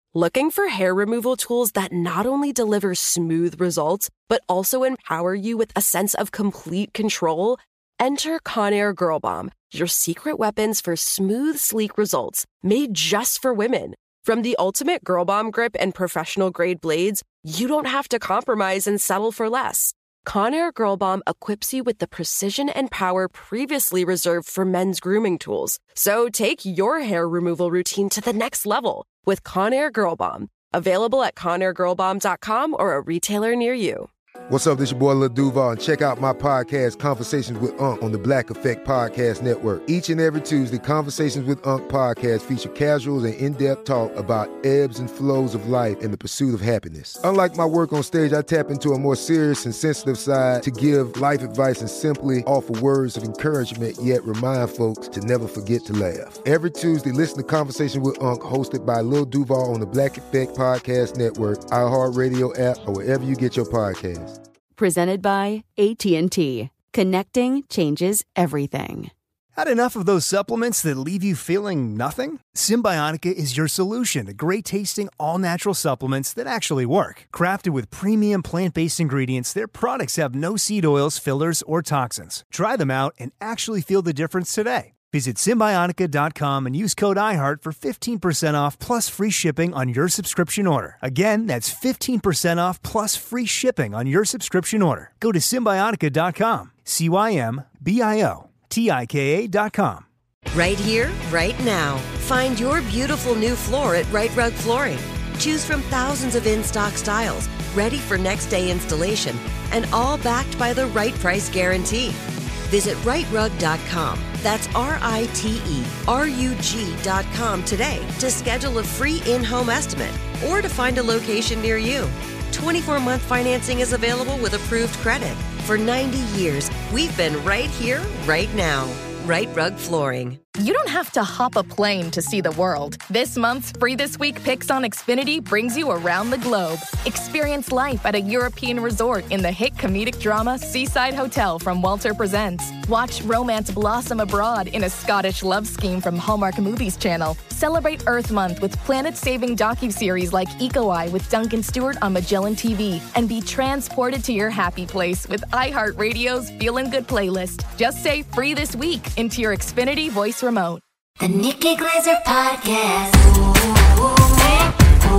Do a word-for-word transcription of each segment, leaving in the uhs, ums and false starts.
Looking for hair removal tools that not only deliver smooth results, but also empower you with a sense of complete control? Enter Conair Girl Bomb, your secret weapons for smooth, sleek results, made just for women. From the ultimate Girl Bomb grip and professional-grade blades, you don't have to compromise and settle for less. Conair Girl Bomb equips you with the precision and power previously reserved for men's grooming tools. So take your hair removal routine to the next level with Conair Girl Bomb. Available at conair girl bomb dot com or a retailer near you. What's up, this your boy Lil Duval, and check out my podcast, Conversations with Unc, on the Black Effect Podcast Network. Each and every Tuesday, Conversations with Unc podcast feature casuals and in-depth talk about ebbs and flows of life and the pursuit of happiness. Unlike my work on stage, I tap into a more serious and sensitive side to give life advice and simply offer words of encouragement, yet remind folks to never forget to laugh. Every Tuesday, listen to Conversation with Unc, hosted by Lil Duval on the Black Effect Podcast Network, iHeartRadio app, or wherever you get your podcasts. Presented by A T and T. Connecting changes everything. Had enough of those supplements that leave you feeling nothing? Symbiotica is your solution to great-tasting, all-natural supplements that actually work. Crafted with premium plant-based ingredients, their products have no seed oils, fillers, or toxins. Try them out and actually feel the difference today. Visit Symbiotica dot com and use code iHeart for fifteen percent off plus free shipping on your subscription order. Again, that's fifteen percent off plus free shipping on your subscription order. Go to Symbiotica dot com. C Y M B I O T I K A dot com. Right here, right now. Find your beautiful new floor at Right Rug Flooring. Choose from thousands of in-stock styles, ready for next day installation, and all backed by the right price guarantee. Visit right rug dot com. That's R I T E R U G dot com today to schedule a free in-home estimate or to find a location near you. twenty-four month financing is available with approved credit. For ninety years, we've been right here, right now. Right Rug Flooring. You don't have to hop a plane to see the world. This month's Free This Week Picks on Xfinity brings you around the globe. Experience life at a European resort in the hit comedic drama Seaside Hotel from Walter Presents. Watch romance blossom abroad in a Scottish love scheme from Hallmark Movies Channel. Celebrate Earth Month with planet-saving docuseries like Eco Eye with Duncan Stewart on Magellan T V. And be transported to your happy place with iHeartRadio's Feelin' Good playlist. Just say Free This Week into your Xfinity voice remote. The Nikki Glazer Podcast. Ooh, ooh,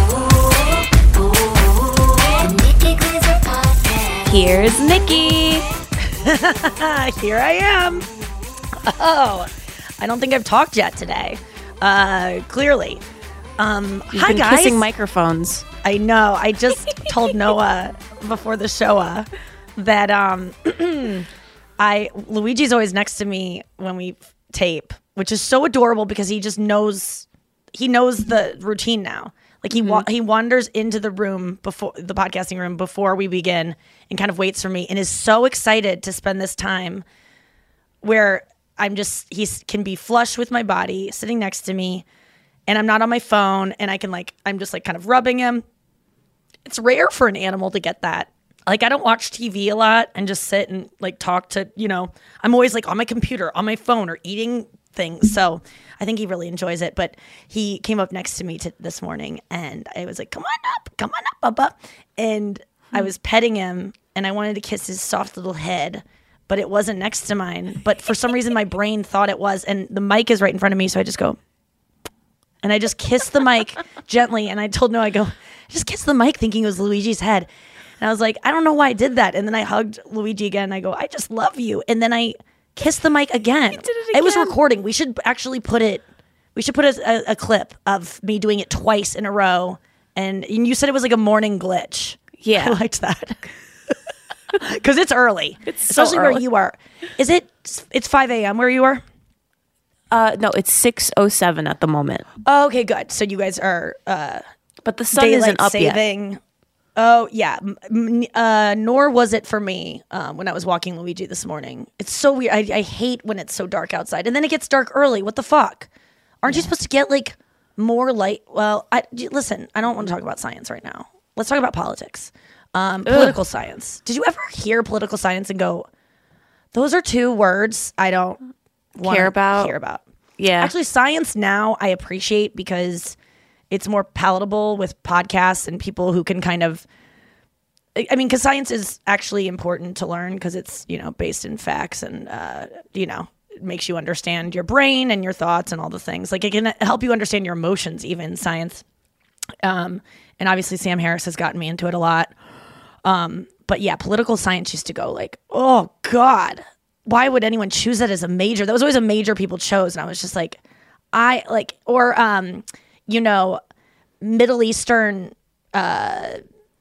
ooh, ooh. The Nikki Glazer Podcast. Here's Nikki. Here I am. Oh, I don't think I've talked yet today. Uh, clearly. Um, You've hi, been guys. kissing microphones. I know. I just told Noah before the show uh, that um, I Luigi's always next to me when we tape, which is so adorable because he just knows he knows the routine now. Like he wa- mm-hmm. he wanders into the room before the podcasting room before we begin and kind of waits for me and is so excited to spend this time where I'm just he can be flush with my body sitting next to me and I'm not on my phone and I can like I'm just like kind of rubbing him. It's rare for an animal to get that. Like, I don't watch T V a lot and just sit and, like, talk to, you know, I'm always, like, on my computer, on my phone, or eating things. So I think he really enjoys it. But he came up next to me to, this morning, and I was like, come on up, come on up, Bubba. And hmm. I was petting him, and I wanted to kiss his soft little head, but it wasn't next to mine. But for some reason, my brain thought it was. And the mic is right in front of me, so I just go, and I just kissed the mic gently. And I told Noah, I go, I just kissed the mic thinking it was Luigi's head. And I was like, I don't know why I did that. And then I hugged Luigi again. And I go, I just love you. And then I kissed the mic again. You did it again. It was recording. We should actually put it, we should put a, a, a clip of me doing it twice in a row. And, and you said it was like a morning glitch. Yeah. I liked that. Because it's early. It's so especially early. where you are. Is it, it's five a.m. where you are? Uh, no, it's six oh seven at the moment. Oh, okay, good. So you guys are uh, but the sun isn't up saving. Yet. Oh, yeah. Uh, nor was it for me um, when I was walking Luigi this morning. It's so weird. I, I hate when it's so dark outside. And then it gets dark early. What the fuck? Aren't yeah. you supposed to get, like, more light? Well, I, listen, I don't want to talk about science right now. Let's talk about politics. Um, political science. Did you ever hear political science and go, those are two words I don't care about? Care about. Yeah. Actually, science now I appreciate because it's more palatable with podcasts and people who can kind of, I mean, because science is actually important to learn because it's, you know, based in facts and, uh, you know, it makes you understand your brain and your thoughts and all the things. Like it can help you understand your emotions, even science. Um, and obviously Sam Harris has gotten me into it a lot. Um, but yeah, political science used to go like, oh God, why would anyone choose that as a major? That was always a major people chose. And I was just like, I like, or, um, you know, Middle Eastern, uh,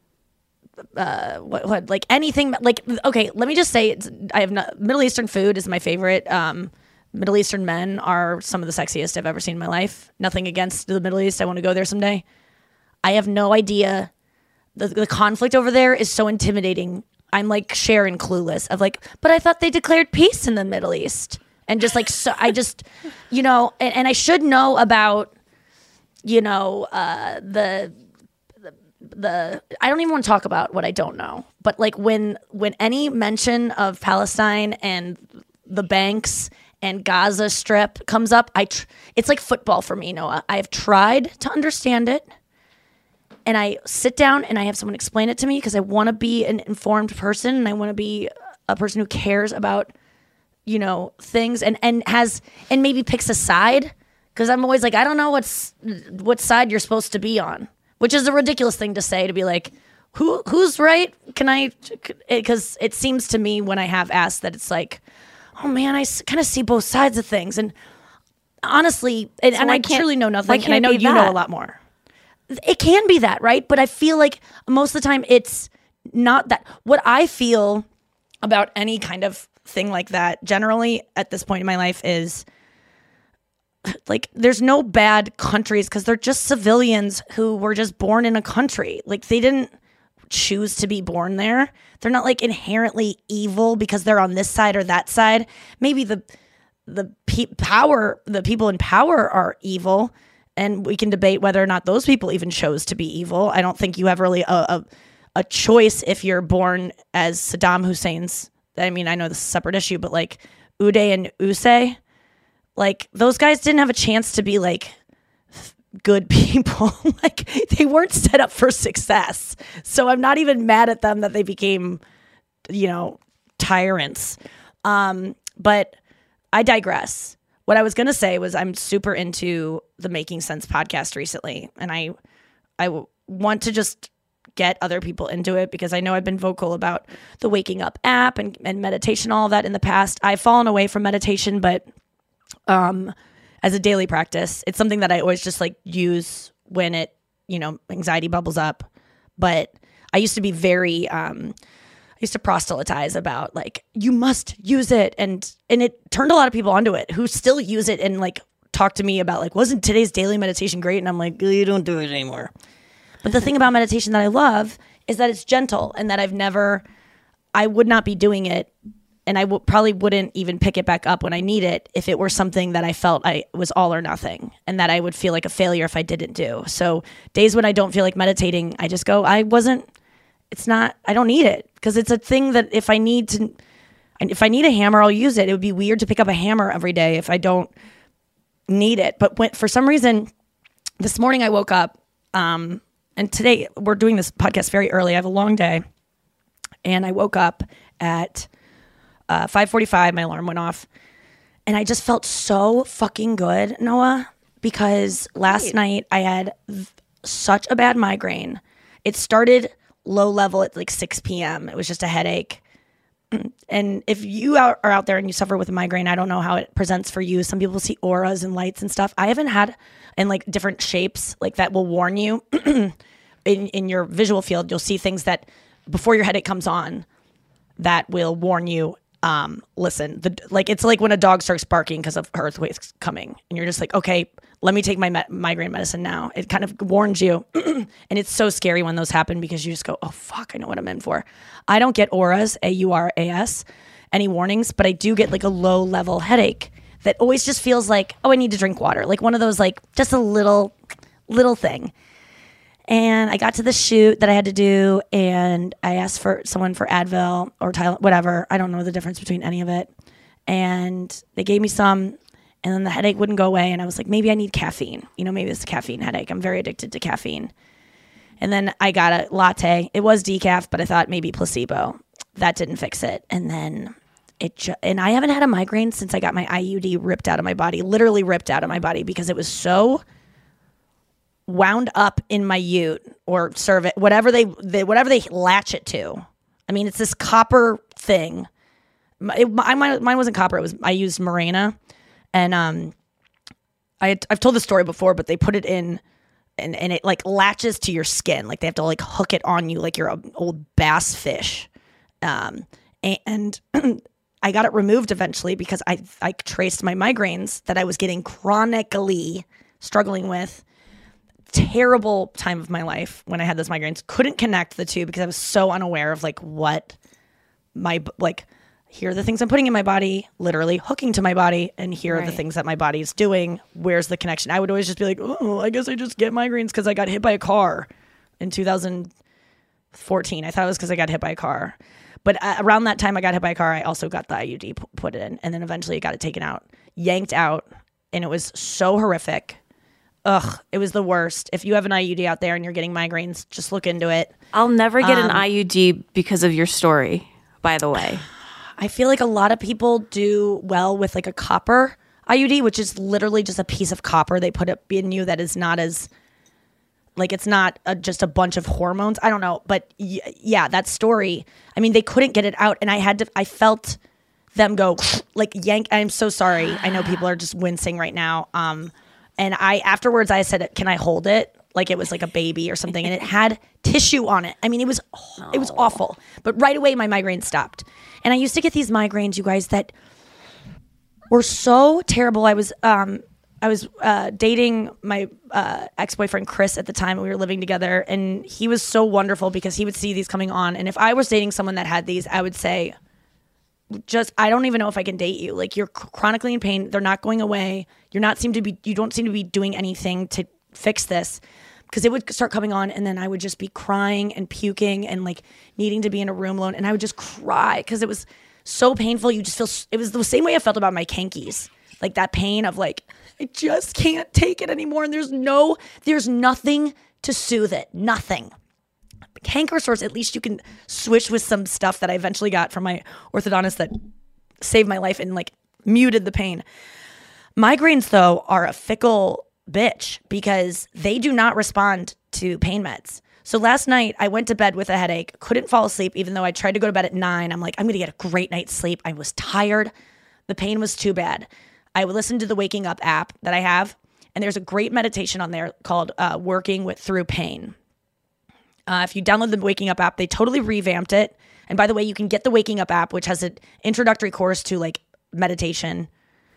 uh, what, what, like anything, like, okay, let me just say, it's, I have not, Middle Eastern food is my favorite. Um, Middle Eastern men are some of the sexiest I've ever seen in my life. Nothing against the Middle East. I want to go there someday. I have no idea. The, the conflict over there is so intimidating. I'm like Sharon clueless of like, but I thought they declared peace in the Middle East. And just like, so I just, you know, and, and I should know about, you know, uh, the, the, the, I don't even want to talk about what I don't know, but like when, when any mention of Palestine and the banks and Gaza Strip comes up, I, tr- it's like football for me, Noah. I've tried to understand it. And I sit down and I have someone explain it to me because I want to be an informed person and I want to be a person who cares about, you know, things and, and has, and maybe picks a side. Because I'm always like, I don't know what's, what side you're supposed to be on, which is a ridiculous thing to say, to be like, who who's right? Can I, because it seems to me when I have asked that it's like, oh man, I kind of see both sides of things. And honestly, and, So and why I can't- truly know why nothing. can't And I it know be you know that? a lot more. It can be that, right? But I feel like most of the time it's not that. What I feel about any kind of thing like that generally at this point in my life is like there's no bad countries because they're just civilians who were just born in a country. Like they didn't choose to be born there. They're not like inherently evil because they're on this side or that side. Maybe the the pe- power, the people in power are evil. And we can debate whether or not those people even chose to be evil. I don't think you have really a, a, a choice if you're born as Saddam Hussein's. I mean, I know this is a separate issue, but like Uday and Usay, like those guys didn't have a chance to be like good people. Like they weren't set up for success. So I'm not even mad at them that they became, you know, tyrants. Um, but I digress. What I was going to say was I'm super into the Making Sense podcast recently. And I I w- want to just get other people into it because I know I've been vocal about the Waking Up app and, and meditation, all of that in the past. I've fallen away from meditation, but um, as a daily practice, it's something that I always just like use when it, you know, anxiety bubbles up. But I used to be very... Um, I used to proselytize about like, you must use it. And, and it turned a lot of people onto it who still use it and like talk to me about like, wasn't today's daily meditation great? And I'm like, you don't do it anymore. But the thing about meditation that I love is that it's gentle and that I've never, I would not be doing it. And I w- probably wouldn't even pick it back up when I need it if it were something that I felt I was all or nothing and that I would feel like a failure if I didn't do. So days when I don't feel like meditating, I just go, I wasn't, it's not, I don't need it because it's a thing that if I need to, if I need a hammer, I'll use it. It would be weird to pick up a hammer every day if I don't need it. But when, for some reason, this morning I woke up, um, and today we're doing this podcast very early. I have a long day and I woke up at uh, five forty-five. My alarm went off and I just felt so fucking good, Noah, because last right. night I had v- such a bad migraine. It started low level at like six p.m. It was just a headache. And if you are out there and you suffer with a migraine, I don't know how it presents for you. Some people see auras and lights and stuff. I haven't had in like different shapes like that will warn you in, in your visual field. You'll see things that before your headache comes on that will warn you. Um, listen, the, like it's like when a dog starts barking because of earthquakes coming and you're just like, okay, let me take my me- migraine medicine now. It kind of warns you. And it's so scary when those happen because you just go, oh, fuck, I know what I'm in for. I don't get auras, A U R A S, any warnings, but I do get like a low level headache that always just feels like, oh, I need to drink water. Like one of those, like just a little, little thing. And I got to the shoot that I had to do and I asked for someone for Advil or Tylenol, whatever. I don't know the difference between any of it. And they gave me some. And then the headache wouldn't go away. And I was like, maybe I need caffeine. You know, maybe it's a caffeine headache. I'm very addicted to caffeine. And then I got a latte. It was decaf, but I thought maybe placebo. That didn't fix it. And then it, ju- and I haven't had a migraine since I got my I U D ripped out of my body, literally ripped out of my body because it was so wound up in my ute or cervix, whatever they, they, whatever they latch it to. I mean, it's this copper thing. It, my, mine, mine wasn't copper. It was, I used Mirena. And um, I had, I've told the story before, but they put it in and, and it like latches to your skin. Like they have to like hook it on you like you're an old bass fish. Um, and I got it removed eventually because I, I traced my migraines that I was getting chronically struggling with. Terrible time of my life when I had those migraines. Couldn't connect the two because I was so unaware of like what my, like, here are the things I'm putting in my body, literally hooking to my body, and here right. are the things that my body is doing. Where's the connection? I would always just be like, oh, I guess I just get migraines because I got hit by a car in two thousand fourteen. I thought it was because I got hit by a car. But uh, around that time I got hit by a car, I also got the I U D p- put in, and then eventually I got it taken out, yanked out, and it was so horrific. Ugh, it was the worst. If you have an I U D out there and you're getting migraines, just look into it. I'll never get um, an I U D because of your story, by the way. I feel like a lot of people do well with like a copper I U D, which is literally just a piece of copper they put up in you that is not as, like it's not a, just a bunch of hormones. I don't know. But y- yeah, that story, I mean, they couldn't get it out. And I had to, I felt them go like yank. I'm so sorry. I know people are just wincing right now. Um, and I, afterwards I said, can I hold it? Like it was like a baby or something. And it had tissue on it. I mean, it was, oh, it was awful. But right away my migraine stopped. And I used to get these migraines, you guys, that were so terrible. I was, um, I was uh, dating my uh, ex-boyfriend Chris at the time. We were living together, and he was so wonderful because he would see these coming on. And if I was dating someone that had these, I would say, just, I don't even know if I can date you. Like you're chronically in pain. They're not going away. You're not seem to be, you don't seem to be doing anything to fix this. Because it would start coming on, and then I would just be crying and puking and like needing to be in a room alone. And I would just cry because it was so painful. You just feel, it was the same way I felt about my kankies. Like that pain of like, I just can't take it anymore. And there's no, there's nothing to soothe it. Nothing. Canker sores, at least you can switch with some stuff that I eventually got from my orthodontist that saved my life and like muted the pain. Migraines though are a fickle bitch because they do not respond to pain meds. So last night I went to bed with a headache, couldn't fall asleep even though I tried to go to bed at nine. I'm like, I'm going to get a great night's sleep. I was tired. The pain was too bad. I would listen to the Waking Up app that I have, and there's a great meditation on there called uh, Working with Through Pain. Uh, if you download the Waking Up app, they totally revamped it. And by the way, you can get the Waking Up app, which has an introductory course to like meditation.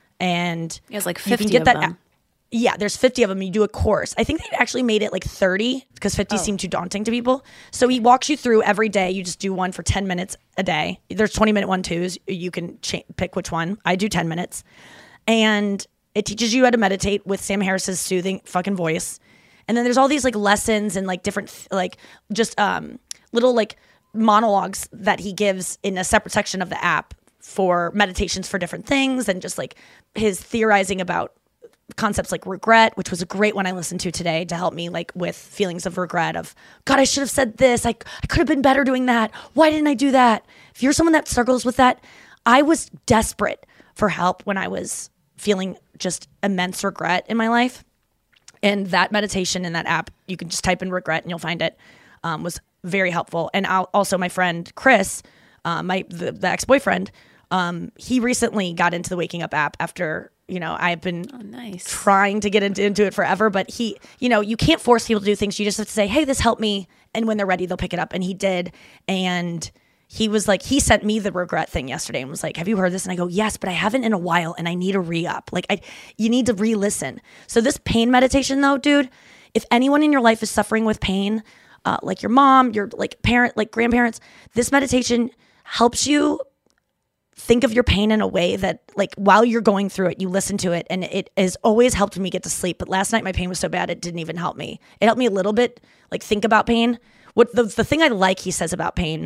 And it has like fifty you can get of that them. App. Yeah, there's fifty of them. You do a course. I think they actually made it like thirty because fifty oh. seemed too daunting to people. So he walks you through every day. You just do one for ten minutes a day. There's twenty minute one twos. You can ch- pick which one. I do ten minutes. And it teaches you how to meditate with Sam Harris's soothing fucking voice. And then there's all these like lessons and like different, like just um, little like monologues that he gives in a separate section of the app for meditations for different things. And just like his theorizing about concepts like regret, which was a great one I listened to today to help me like with feelings of regret of, God, I should have said this. I, I could have been better doing that. Why didn't I do that? If you're someone that struggles with that, I was desperate for help when I was feeling just immense regret in my life. And that meditation in that app, you can just type in regret and you'll find it, um, was very helpful. And I'll, also my friend Chris, uh, my the, the ex-boyfriend, um, he recently got into the Waking Up app after, you know, I've been oh, nice. trying to get into, into it forever. But he, you know, you can't force people to do things. You just have to say, hey, this helped me. And when they're ready, they'll pick it up. And he did. And he was like, he sent me the regret thing yesterday and was like, have you heard this? And I go, yes, but I haven't in a while and I need a re-up. Like I, you need to re-listen. So this pain meditation though, dude, if anyone in your life is suffering with pain, uh, like your mom, your like parent, like grandparents, this meditation helps you think of your pain in a way that like while you're going through it, you listen to it. And it has always helped me get to sleep. But last night my pain was so bad, it didn't even help me. It helped me a little bit, like think about pain. What the, the thing I like he says about pain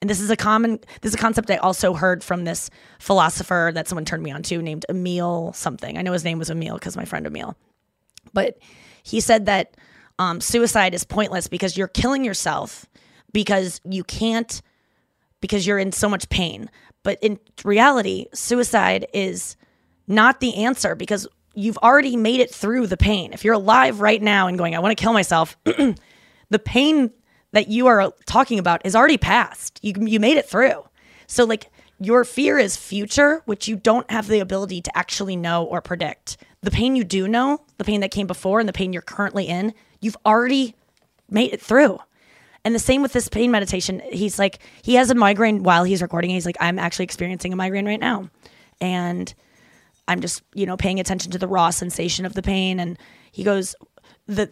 And this is a common, this is a concept I also heard from this philosopher that someone turned me on to named Emil something. I know his name was Emil because my friend Emil. But he said that um, suicide is pointless because you're killing yourself because you can't, because you're in so much pain. But in reality, suicide is not the answer because you've already made it through the pain. If you're alive right now and going, I want to kill myself, the pain that you are talking about is already past. You you made it through. So like your fear is future, which you don't have the ability to actually know or predict. The pain you do know, the pain that came before and the pain you're currently in, you've already made it through. And the same with this pain meditation. He's like, he has a migraine while he's recording. He's like, I'm actually experiencing a migraine right now. And I'm just, you know, paying attention to the raw sensation of the pain. And he goes, the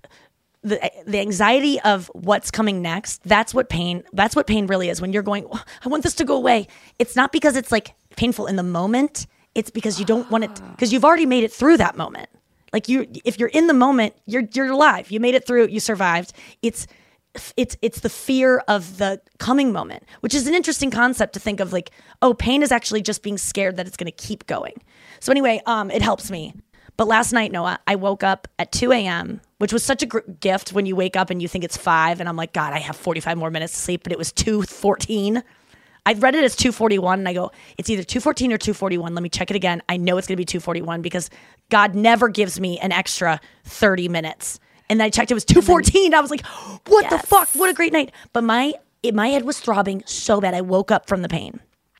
the the anxiety of what's coming next, that's what pain, that's what pain really is. When you're going, oh, I want this to go away. It's not because it's like painful in the moment. It's because you don't want it, because you've already made it through that moment. Like you, if you're in the moment, you're you're alive. You made it through. You survived. It's It's it's the fear of the coming moment, which is an interesting concept to think of like, oh, pain is actually just being scared that it's going to keep going. So anyway, um, it helps me. But last night, Noah, I woke up at two a.m., which was such a gr- gift when you wake up and you think it's five. And I'm like, God, I have forty-five more minutes to sleep. But it was two fourteen. I've read it as two forty-one. And I go, it's either two fourteen or two forty-one. Let me check it again. I know it's going to be two forty-one because God never gives me an extra thirty minutes. And then I checked, it was two fourteen. I was like, what yes. the fuck? What a great night. But my it, my head was throbbing so bad. I woke up from the pain.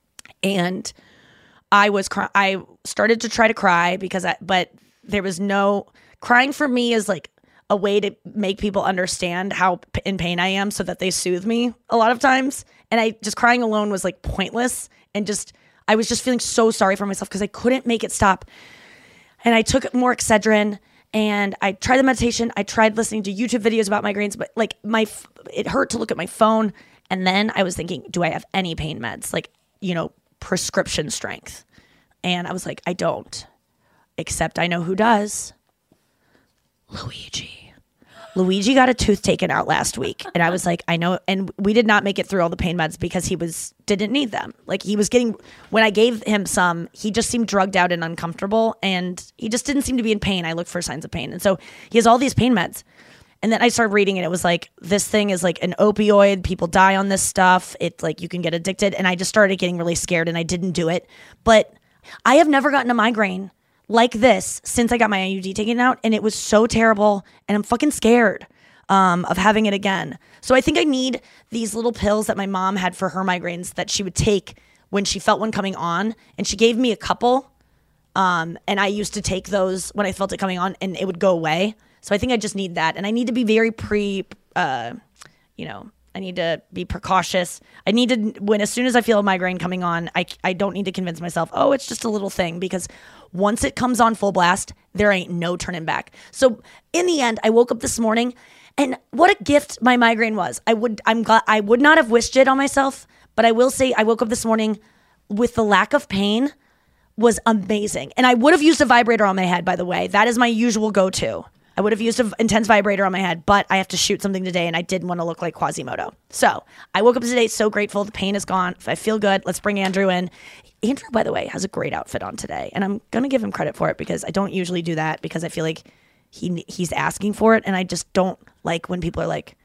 And I was cry- I started to try to cry because I, but there was no, crying for me is like a way to make people understand how p- in pain I am so that they soothe me a lot of times. And I just crying alone was like pointless. And just, I was just feeling so sorry for myself because I couldn't make it stop. And I took more Excedrin. And I tried the meditation. I tried listening to YouTube videos about migraines, but like my, it hurt to look at my phone. And then I was thinking, do I have any pain meds? Like, you know, prescription strength. And I was like, I don't, except I know who does. Luigi. Luigi got a tooth taken out last week. And I was like, I know. And we did not make it through all the pain meds because he was, didn't need them. Like he was getting, when I gave him some, he just seemed drugged out and uncomfortable. And he just didn't seem to be in pain. I looked for signs of pain. And so he has all these pain meds. And then I started reading and it was like, this thing is like an opioid. People die on this stuff. It's like you can get addicted. And I just started getting really scared and I didn't do it. But I have never gotten a migraine like this since I got my I U D taken out, and it was so terrible, and I'm fucking scared um, of having it again. So I think I need these little pills that my mom had for her migraines that she would take when she felt one coming on, and she gave me a couple, um, and I used to take those when I felt it coming on, and it would go away. So I think I just need that, and I need to be very pre, uh, you know, I need to be precautious. I need to, when as soon as I feel a migraine coming on, I, I don't need to convince myself, oh, it's just a little thing, because once it comes on full blast, there ain't no turning back. So in the end, I woke up this morning, and what a gift my migraine was. I would I'm glad I would not have wished it on myself, but I will say I woke up this morning with the lack of pain was amazing. And I would have used a vibrator on my head, by the way. That is my usual go-to. I would have used an intense vibrator on my head, but I have to shoot something today, and I didn't want to look like Quasimodo. So I woke up today so grateful. The pain is gone. I feel good. Let's bring Andrew in. Andrew, by the way, has a great outfit on today, and I'm going to give him credit for it because I don't usually do that because I feel like he he's asking for it, and I just don't like when people are like,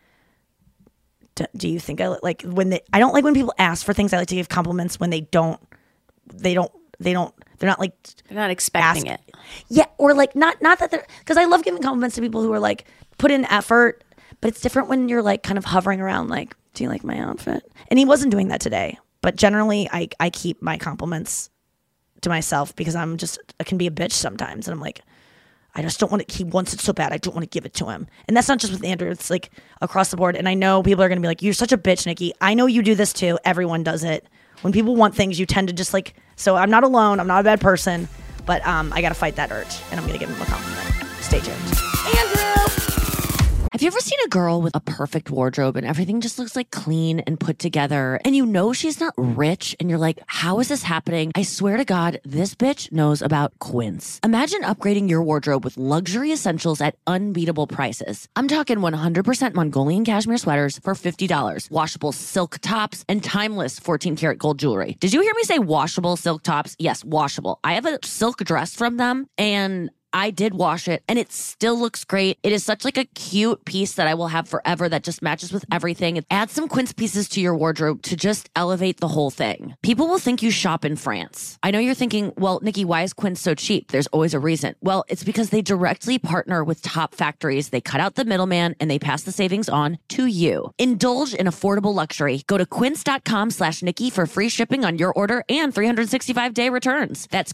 do you think I like when they, I don't like when people ask for things. I like to give compliments when they don't, they don't, they don't, they're not like, they're not expecting ask, it. Yeah. Or like, not, not that they're, cause I love giving compliments to people who are like, put in effort, but it's different when you're like kind of hovering around, like, do you like my outfit? And he wasn't doing that today, but generally I, I keep my compliments to myself because I'm just, I can be a bitch sometimes. And I'm like, I just don't want to, he wants it so bad. I don't want to give it to him. And that's not just with Andrew. It's like across the board. And I know people are going to be like, you're such a bitch, Nikki. I know you do this too. Everyone does it. When people want things, you tend to just like, so I'm not alone. I'm not a bad person, but um, I got to fight that urge. And I'm going to give him a compliment. Stay tuned. Andrew! Have you ever seen a girl with a perfect wardrobe and everything just looks like clean and put together, and you know she's not rich, and you're like, how is this happening? I swear to God, this bitch knows about Quince. Imagine upgrading your wardrobe with luxury essentials at unbeatable prices. I'm talking one hundred percent Mongolian cashmere sweaters for fifty dollars, washable silk tops, and timeless fourteen karat gold jewelry. Did you hear me say washable silk tops? Yes, washable. I have a silk dress from them, and I did wash it and it still looks great. It is such like a cute piece that I will have forever that just matches with everything. Add some Quince pieces to your wardrobe to just elevate the whole thing. People will think you shop in France. I know you're thinking, well, Nikki, why is Quince so cheap? There's always a reason. Well, it's because they directly partner with top factories. They cut out the middleman and they pass the savings on to you. Indulge in affordable luxury. Go to quince.com slash Nikki for free shipping on your order and three hundred sixty-five day returns. That's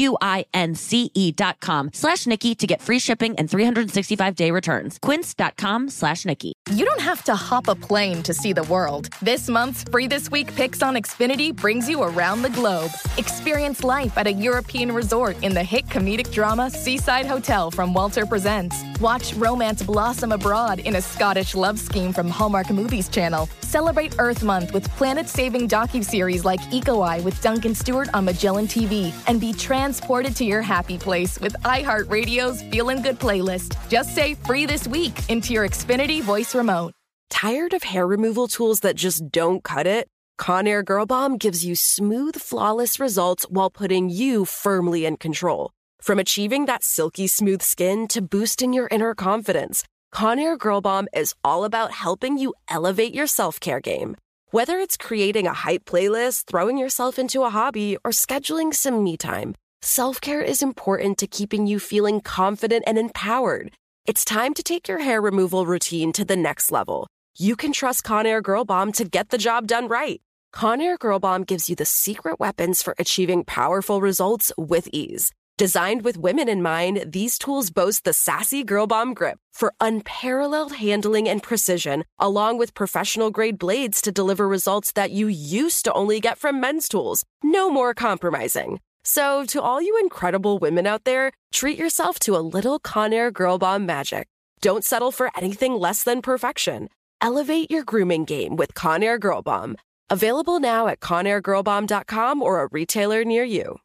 Q-U-I-N-C-E dot com slash Nikki to get free shipping and three hundred sixty-five day returns. Quince.com slash Nikki. You don't have to hop a plane to see the world. This month's Free This Week Picks on Xfinity brings you around the globe. Experience life at a European resort in the hit comedic drama Seaside Hotel from Walter Presents. Watch romance blossom abroad in a Scottish love scheme from Hallmark Movies Channel. Celebrate Earth Month with planet-saving docuseries like Eco Eye with Duncan Stewart on Magellan T V. And be transported to your happy place with iHeartRadio's Feelin' Good playlist. Just say free this week into your Xfinity voice remote. Tired of hair removal tools that just don't cut it? Conair Girl Bomb gives you smooth, flawless results while putting you firmly in control. From achieving that silky smooth skin to boosting your inner confidence, Conair Girl Bomb is all about helping you elevate your self-care game. Whether it's creating a hype playlist, throwing yourself into a hobby, or scheduling some me time, self-care is important to keeping you feeling confident and empowered. It's time to take your hair removal routine to the next level. You can trust Conair Girl Bomb to get the job done right. Conair Girl Bomb gives you the secret weapons for achieving powerful results with ease. Designed with women in mind, these tools boast the sassy Girl Bomb grip for unparalleled handling and precision, along with professional-grade blades to deliver results that you used to only get from men's tools. No more compromising. So, to all you incredible women out there, treat yourself to a little Conair Girl Bomb magic. Don't settle for anything less than perfection. Elevate your grooming game with Conair Girl Bomb. Available now at conair girl bomb dot com or a retailer near you.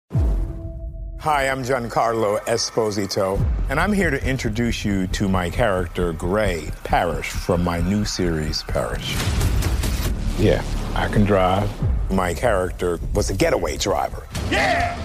Hi, I'm Giancarlo Esposito, and I'm here to introduce you to my character, Gray Parrish, from my new series, Parrish. Yeah, I can drive. My character was a getaway driver. Yeah!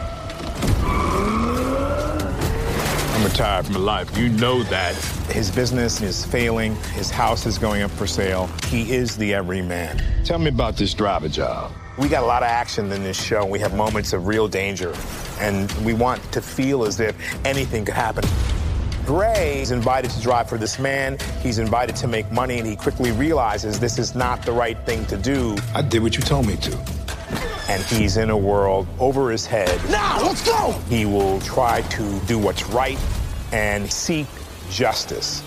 I'm retired from life. You know that. His business is failing. His house is going up for sale. He is the everyman. Tell me about this driver job. We got a lot of action in this show. We have moments of real danger, and we want to feel as if anything could happen. Gray is invited to drive for this man. He's invited to make money, and he quickly realizes this is not the right thing to do. I did what you told me to. And he's in a world over his head. Now, let's go! He will try to do what's right and seek justice.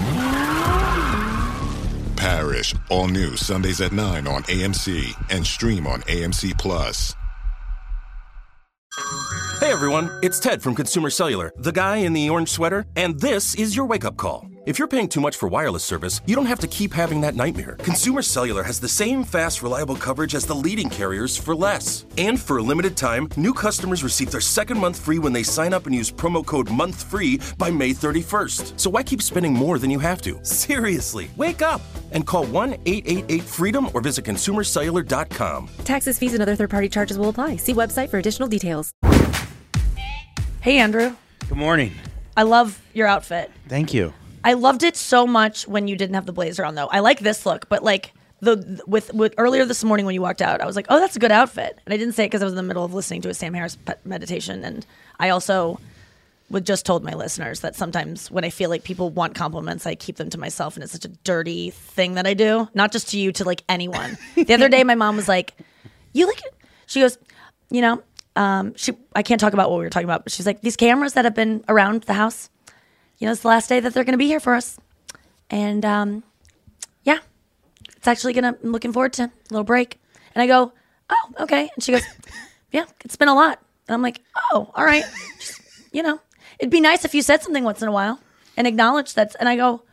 Parrish, all new Sundays at nine on A M C and stream on A M C Plus. Hey everyone, it's Ted from Consumer Cellular, the guy in the orange sweater, and this is your wake-up call. If you're paying too much for wireless service, you don't have to keep having that nightmare. Consumer Cellular has the same fast, reliable coverage as the leading carriers for less. And for a limited time, new customers receive their second month free when they sign up and use promo code MONTHFREE by May thirty-first. So why keep spending more than you have to? Seriously, wake up and call one eight eight eight FREEDOM or visit consumer cellular dot com. Taxes, fees, and other third-party charges will apply. See website for additional details. Hey, Andrew. Good morning. I love your outfit. Thank you. I loved it so much when you didn't have the blazer on, though. I like this look, but like the with, with earlier this morning when you walked out, I was like, "Oh, that's a good outfit." And I didn't say it because I was in the middle of listening to a Sam Harris meditation, and I also would just told my listeners that sometimes when I feel like people want compliments, I keep them to myself, and it's such a dirty thing that I do. Not just to you, to like anyone. The other day, my mom was like, "You like it?" She goes, "You know." Um, she, I can't talk about what we were talking about, but she's like, these cameras that have been around the house, you know, it's the last day that they're going to be here for us. And, um, yeah, it's actually going to, I'm looking forward to a little break. And I go, oh, okay. And she goes, yeah, it's been a lot. And I'm like, oh, all right. Just, you know, it'd be nice if you said something once in a while and acknowledge that. And I go,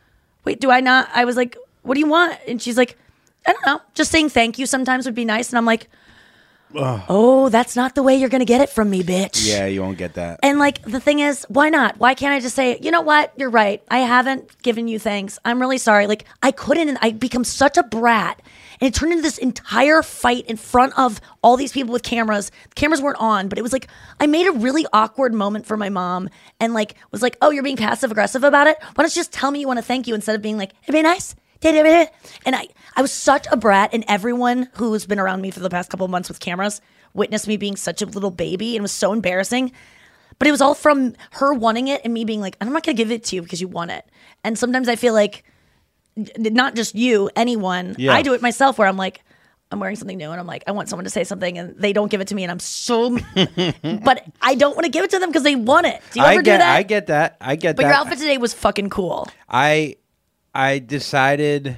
wait, do I not? I was like, what do you want? And she's like, I don't know. Just saying thank you sometimes would be nice. And I'm like, Ugh. oh, that's not the way you're going to get it from me, bitch. Yeah, you won't get that. And like, the thing is, why not? Why can't I just say, you know what? You're right. I haven't given you thanks. I'm really sorry. Like, I couldn't, and I become such a brat. And it turned into this entire fight in front of all these people with cameras. The cameras weren't on, but it was like, I made a really awkward moment for my mom and like, was like, oh, you're being passive aggressive about it? Why don't you just tell me you want to thank you instead of being like, it'd be nice. And I, I was such a brat, and everyone who's been around me for the past couple of months with cameras witnessed me being such a little baby, and it was so embarrassing. But it was all from her wanting it and me being like, I'm not going to give it to you because you want it. And sometimes I feel like, not just you, anyone, Yeah. I do it myself where I'm like, I'm wearing something new and I'm like, I want someone to say something and they don't give it to me and I'm so, but I don't want to give it to them because they want it. Do you I ever get, do that? I get that. I get but that. your outfit today was fucking cool. I I decided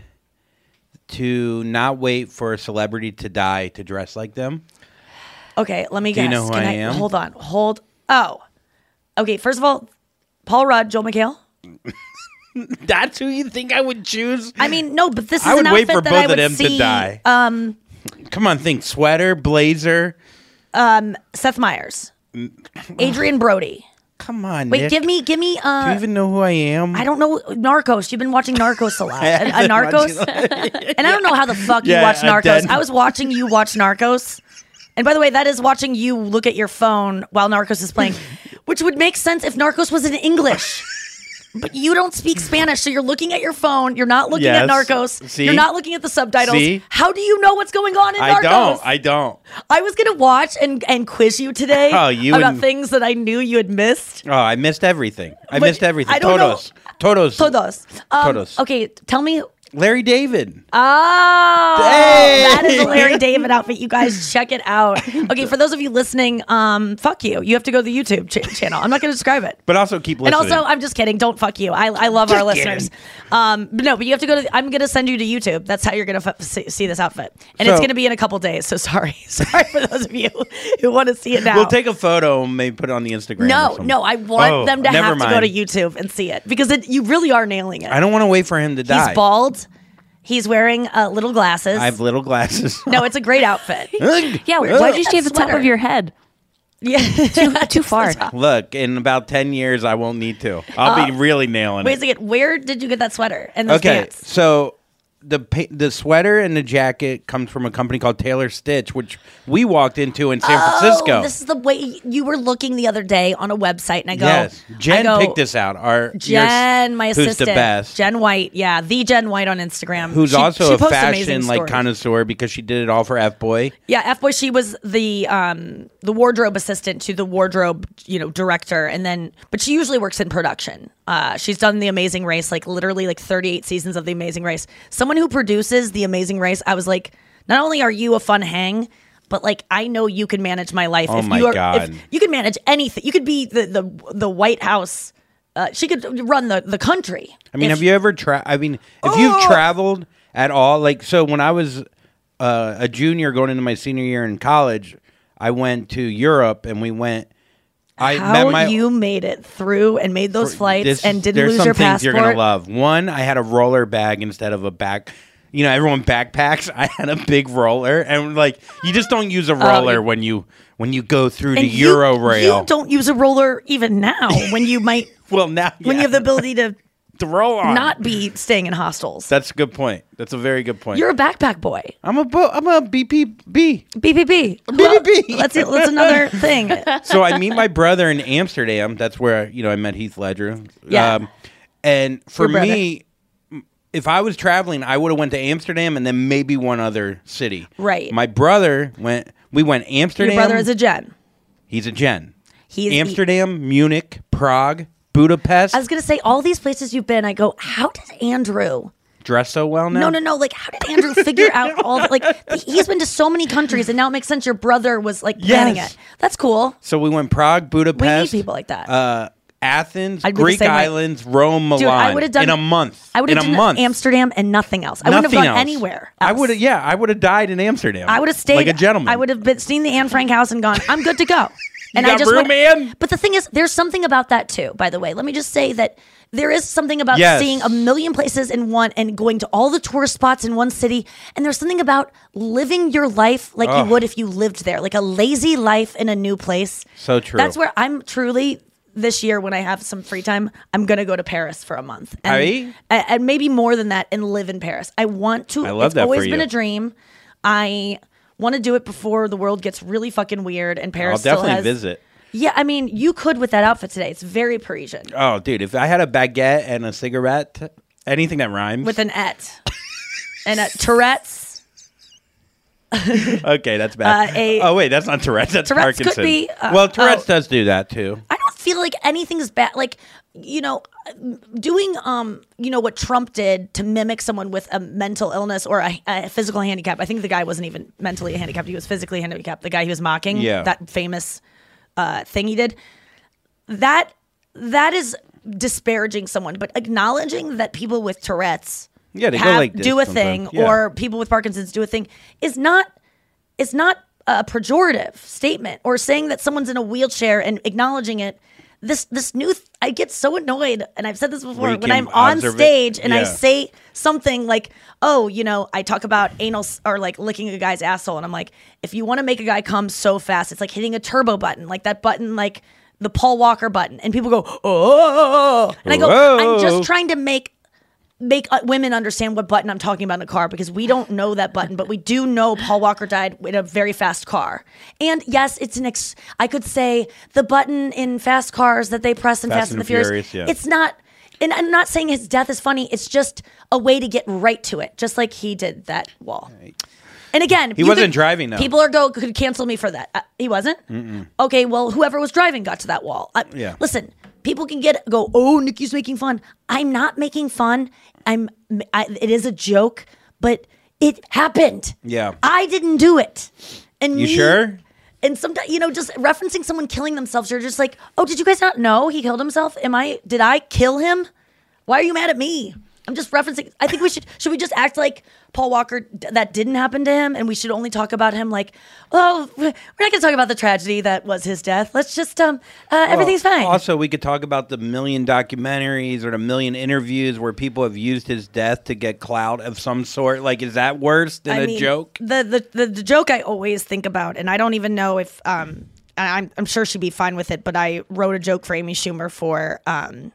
to not wait for a celebrity to die to dress like them. Okay, let me Do you guess. know who Can I am? Hold on. Hold. Oh. Okay, first of all, Paul Rudd, Joel McHale. That's who you think I would choose? I mean, no, but this is I would an wait outfit for that both I of would them see. to die. Um, Come on, think sweater, blazer. um, Seth Meyers, Adrian Brody. Come on, Wait, Nick. give me, give me. Uh, Do you even know who I am? I don't know Narcos. You've been watching Narcos a lot. I A, a have been Narcos, watching- and I don't know how the fuck you Yeah, watch a Narcos. dead- I was watching you watch Narcos, and by the way, that is watching you look at your phone while Narcos is playing, which would make sense if Narcos was in English. But you don't speak Spanish, so you're looking at your phone. You're not looking Yes. at Narcos. See? You're not looking at the subtitles. See? How do you know what's going on in Narcos? I don't. I don't. I was gonna watch and, and quiz you today Oh, you about and- things that I knew you had missed. Oh, I missed everything. I But missed everything. I don't know- Todos. Todos. Todos. Um, Todos. Okay, tell me. Larry David. Oh, Hey! that is a Larry David outfit. You guys check it out. Okay, for those of you listening, um, fuck you. You have to go to the YouTube ch- channel. I'm not going to describe it. But also keep And listening. also, I'm just kidding. Don't fuck you. I, I love our Just kidding. listeners. Um, but no, but you have to go to. The, I'm going to send you to YouTube. That's how you're going to f- see, see this outfit, and So- it's going to be in a couple days. So sorry, sorry for those of you who want to see it now. We'll take a photo and maybe put it on the Instagram. or no, something. no, I want Oh, them to never have to go mind. to YouTube and see it because it, you really are nailing it. I don't want to wait for him to die. He's bald. He's wearing uh, little glasses. I have little glasses. No, it's a great outfit. Yeah, Ugh. why'd you shave the top Sweater. of your head? Yeah, Too, too far. Look, in about ten years, I won't need to. I'll be really nailing Uh, Wait a it. second. Where did you get that sweater and those Okay, pants? so the pa- the sweater and the jacket comes from a company called Taylor Stitch, which we walked into in San Francisco. Oh, this is the way you were looking the other day on a website, and I go, yes, Jen I go, picked this out. Our Jen, my who's assistant, the best. Jen White, yeah, the Jen White on Instagram, Who's She- also she a posts amazing fashion like stories. connoisseur because she did it all for F Boy. Yeah, F Boy. She was the um the wardrobe assistant to the wardrobe, you know, director, and then but she usually works in production. Uh, she's done The Amazing Race, like literally like thirty-eight seasons of The Amazing Race. Someone who produces The Amazing Race, I was like, not only are you a fun hang, but like I know you can manage my life. Oh if my you are, God. If you can manage anything. You could be the the the White House. Uh, she could run the the country. I mean, If- have you ever tra- I mean, if Oh! you've traveled at all, like so when I was uh, a junior going into my senior year in college, I went to Europe and we went. I How met my you made it through and made those flights this- and didn't there's lose some your things passport? you're gonna love. One, I had a roller bag instead of a back. You know, everyone backpacks. I had a big roller, and like you just don't use a roller you- when you when you go through And the you- Euro rail. You don't use a roller even now when you might well, now when you yeah. have the ability to to roll on. not be staying in hostels. That's a good point. That's a very good point. You're a backpack boy. I'm a bo- I'm a B P B. B B B. B B B. Let's see. That's another thing. So I meet my brother in Amsterdam. That's where you know I met Heath Ledger. Um, Yeah. and for Your brother. me, if I was traveling, I would have went to Amsterdam and then maybe one other city. Right. My brother went. We went Amsterdam. Your brother is a Jen. He's a Gen. He's Amsterdam, Munich, Prague, Budapest. I was gonna say all these places you've been. I go. How did Andrew? dress so well now. No, no, no. Like, how did Andrew figure out all that? Like, he's been to so many countries, and now it makes sense. Your brother was like planning Yes. it. That's cool. So we went Prague, Budapest. We need people like that. Uh, Athens, I'd be the Greek same way. islands, Rome, Milan. Dude, I would have done in a month. I would in have a done month. Amsterdam and nothing else. I wouldn't have Nothing gone else. anywhere. I else. would have. Yeah, I would have died in Amsterdam. I would have stayed like a gentleman. I would have been, seen the Anne Frank house and gone. I'm good to go. And got I just room, want, man? But the thing is, there's something about that too, by the way. Let me just say that there is something about Yes. seeing a million places in one and going to all the tourist spots in one city. And there's something about living your life like Ugh. you would if you lived there, like a lazy life in a new place. So true. That's where I'm truly, this year when I have some free time, I'm going to go to Paris for a month. And, Aye? and, and maybe more than that and live in Paris. I want to. I love it's that for always been you. a dream. I want to do it before the world gets really fucking weird and Paris I'll still definitely has, visit. Yeah, I mean, you could with that outfit today. It's very Parisian. Oh, dude, if I had a baguette and a cigarette, anything that rhymes. With an et. And a Tourette's. Okay, that's bad. Uh, a- oh, wait, that's not Tourette's. That's Tourette's could Parkinson. be, uh, well, Tourette's oh. does do that, too. I don't feel like anything's bad. Like, you know, doing, um, you know, what Trump did to mimic someone with a mental illness or a, a physical handicap. I think the guy wasn't even mentally handicapped. He was physically handicapped. The guy he was mocking, Yeah. that famous uh, thing he did. That that is disparaging someone, but acknowledging that people with Tourette's Yeah, they go have, like this do a sometimes. thing, Yeah. or people with Parkinson's do a thing, is not is not a pejorative statement. Or saying that someone's in a wheelchair and acknowledging it. This this new th- I get so annoyed, and I've said this before, Where you when can I'm on observe it. stage and I Yeah. say something like, oh, you know, I talk about anal s- or like licking a guy's asshole, and I'm like, if you want to make a guy come so fast, it's like hitting a turbo button, like that button, like the Paul Walker button, and people go, oh, and I go, Whoa. I'm just trying to make make uh, women understand what button I'm talking about in a car, because we don't know that button, but we do know Paul Walker died in a very fast car. And yes, it's an ex- I could say the button in fast cars that they press in Fast, Fast and the and Furious. Furious, yeah. It's not, and I'm not saying his death is funny. It's just a way to get right to it, just like he did that wall. And again, He you wasn't could- driving, though. People are go could cancel me for that. Uh, he wasn't. Mm-mm. Okay, well, whoever was driving got to that wall. Uh, Yeah. Listen, people can get go. Oh, Nikki's making fun. I'm not making fun. I'm. I, it is a joke, but it happened. Yeah. I didn't do it. And You me- sure? And sometimes, you know, just referencing someone killing themselves, you're just like, oh, did you guys not know he killed himself? Am I? Did I kill him? Why are you mad at me? I'm just referencing. I think we should. Should we just act like Paul Walker, d- that didn't happen to him, and we should only talk about him like, oh, we're not going to talk about the tragedy that was his death. Let's just, um, uh, everything's Well, fine. Also, we could talk about the million documentaries or the million interviews where people have used his death to get clout of some sort. Like, is that worse than I a mean, joke? The, the the the joke I always think about, and I don't even know if um I- I'm I'm sure she'd be fine with it, but I wrote a joke for Amy Schumer for um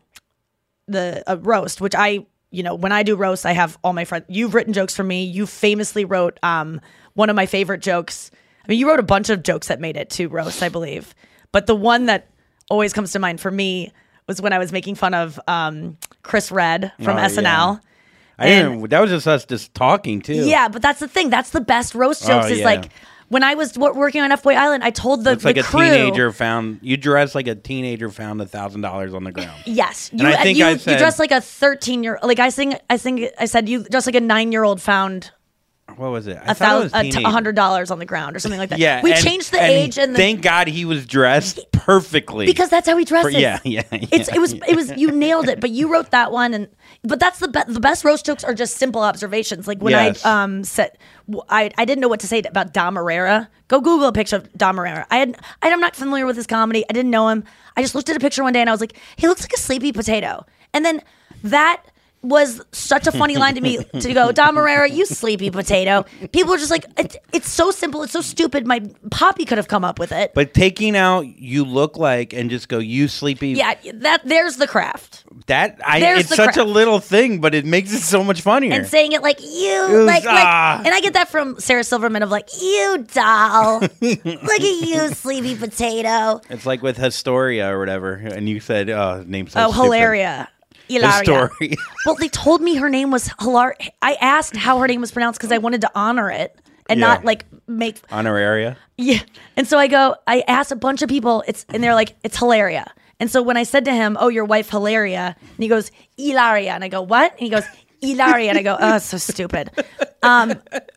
the a roast, which I you know when I do roast, I have all my friends. You've written jokes for me. You famously wrote um one of my favorite jokes. I mean, you wrote a bunch of jokes that made it to roast, I believe, but the one that always comes to mind for me was when I was making fun of um Chris Redd from Oh, S N L. yeah. I didn't. That was just us just talking too. Yeah, but that's the thing. That's the best roast jokes. Oh, is yeah. like when I was w- working on F Boy Island, I told the, Looks the like a crew. teenager found you dressed like a teenager found a thousand dollars on the ground. Yes, And you. I think you, I said- you dress like a thirteen year. Like I think I think I said you dress like a nine year old found What was it? I a thought it was thousand, a teenager. hundred dollars on the ground or something like that. Yeah, we and- changed the and age and the, thank God he was dressed perfectly because that's how he dresses. For- yeah, yeah, It's yeah, it was yeah. it was you nailed it. But you wrote that one, and but that's the be- the best roast jokes are just simple observations. Like when Yes. I um said I I didn't know what to say about Dom Herrera. Go Google a picture of Dom Herrera. I had I'm not familiar with his comedy. I didn't know him. I just looked at a picture one day and I was like, he looks like a sleepy potato. And then that was such a funny line to me to go, Dom Herrera, you sleepy potato. People are just like, it, it's so simple, it's so stupid. My Poppy could have come up with it. But taking out you look like and just go you sleepy. Yeah, that there's the craft. That I There's it's the such a craft. little thing, but it makes it so much funnier. And saying it like you, was, like, ah. like, and I get that from Sarah Silverman of like, you doll, look at you, sleepy potato. It's like with Historia or whatever, and you said, "Oh, name's so Oh, stupid. Hilaria. Hilaria. Historia. Well, they told me her name was Hilar. I asked how her name was pronounced because I wanted to honor it and Yeah. not like make. Honoraria. Yeah. And so I go, I asked a bunch of people, it's and they're like, it's Hilaria. And so when I said to him, oh, your wife Hilaria, and he goes, Ilaria. And I go, what? And he goes, Ilaria. And I go, oh, it's so stupid. Um,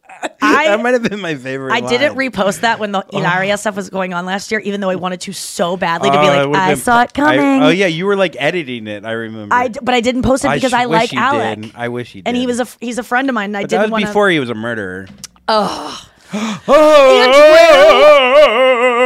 I, that might have been my favorite. I didn't line. repost that when the Ilaria stuff was going on last year, even though I wanted to so badly to be Oh, it like, would've I been- saw it coming. I- oh yeah, you were like editing it. I remember. I d- but I didn't post it because I, sh- wish like you Alec. did. I wish he did. And he was a f- he's a friend of mine. And I But didn't that was want before he was a murderer. Oh, Oh,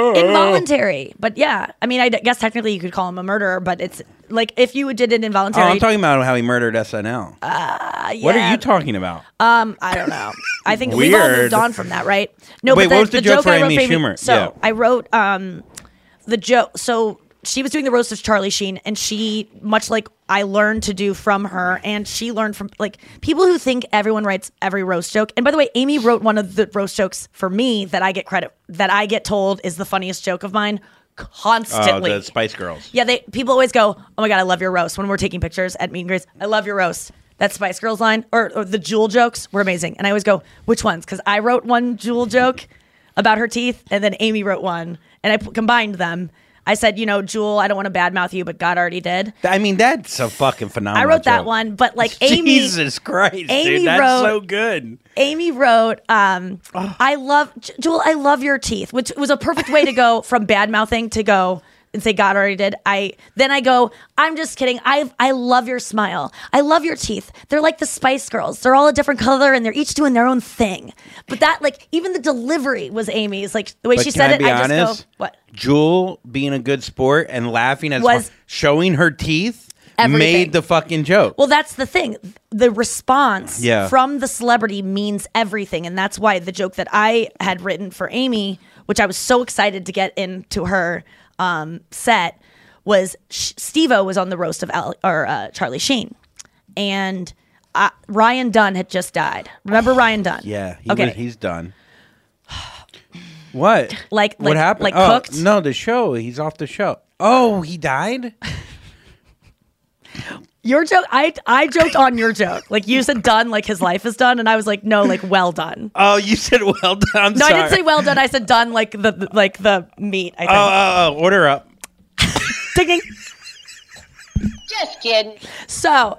involuntary. But yeah, I mean, I d- guess technically you could call him a murderer, but it's like if you did it Oh, involuntary. I'm talking about how he murdered S N L. Uh, yeah. What are you talking about? Um, I don't know. I think we've all Weird. moved on from that, right? No, Wait, but the, what was the joke for I wrote Amy for Amy Schumer? So Yeah. I wrote um, the joke. So she was doing the roast of Charlie Sheen, and she, much like I learned to do from her, and she learned from like people who think everyone writes every roast joke. And by the way, Amy wrote one of the roast jokes for me that I get credit that I get told is the funniest joke of mine constantly. Oh, the Spice Girls. Yeah, they people always go, "Oh my god, I love your roast." When we're taking pictures at meet and greets, I love your roast. That Spice Girls line or, or the Jewel jokes were amazing, and I always go, "Which ones?" Because I wrote one Jewel joke about her teeth, and then Amy wrote one, and I p- combined them. I said, you know, Jewel, I don't want to badmouth you, but God already did. I mean, that's a fucking phenomenal. I wrote that joke. one, but like Amy, Jesus Christ, Amy dude, that's wrote- so good. Amy wrote, um, I love, J- Jewel, I love your teeth, which was a perfect way to go from bad mouthing to go and say God already did. I Then I go, I'm just kidding. I I love your smile. I love your teeth. They're like the Spice Girls. They're all a different color and they're each doing their own thing. But that, like, even the delivery was Amy's. Like, the way But she can said I it, be I just honest? go, what? Jewel being a good sport and laughing as Was- far- showing her teeth Everything. made the fucking joke. Well, that's the thing. The response Yeah. from the celebrity means everything. And that's why the joke that I had written for Amy, which I was so excited to get into her um, set, was Sh- Steve-O was on the roast of Al- or uh, Charlie Sheen. And uh, Ryan Dunn had just died. Remember Ryan Dunn? Yeah, he Okay. was, he's done. What? Like- what like- happened? like oh, cooked? No, the show. He's off the show. Oh, he died. Your joke, I I joked on your joke. Like you said done, like his life is done. And I was like, no, like well done. Oh, you said well done. I'm no, sorry. I didn't say well done. I said done like the, the like the meat, I Oh, think. oh, oh, order up. Ding, ding. Just kidding. So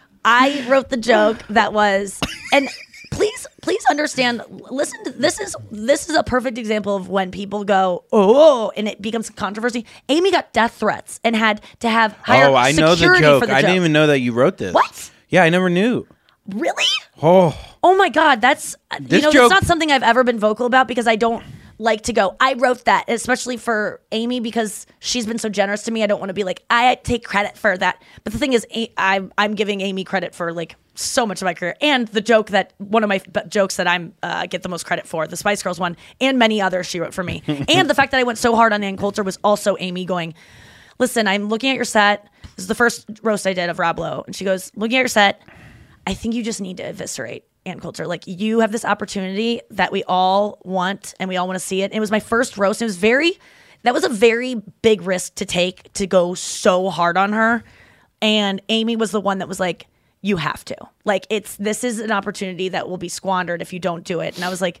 I wrote the joke that was, and please, please understand, listen to, this is, this is a perfect example of when people go, oh, and it becomes controversy. Amy got death threats and had to have higher Oh, I know the security joke. for the I joke. didn't even know that you wrote this. What? Yeah, I never knew. Really? Oh, Oh my God, that's, This you know, joke- that's not something I've ever been vocal about because I don't like to go, I wrote that, especially for Amy because she's been so generous to me. I don't want to be like, I take credit for that. But the thing is, A- I'm, I'm giving Amy credit for like so much of my career. And the joke that, one of my f- jokes that I'm uh, get the most credit for, the Spice Girls one, and many others she wrote for me. And the fact that I went so hard on Ann Coulter was also Amy going, listen, I'm looking at your set. This is the first roast I did of Rob Lowe. And she goes, looking at your set, I think you just need to eviscerate Ann Coulter. Like you have this opportunity that we all want and we all want to see it. And it was my first roast. It was very, that was a very big risk to take to go so hard on her. And Amy was the one that was like, you have to. Like it's, this is an opportunity that will be squandered if you don't do it. And I was like,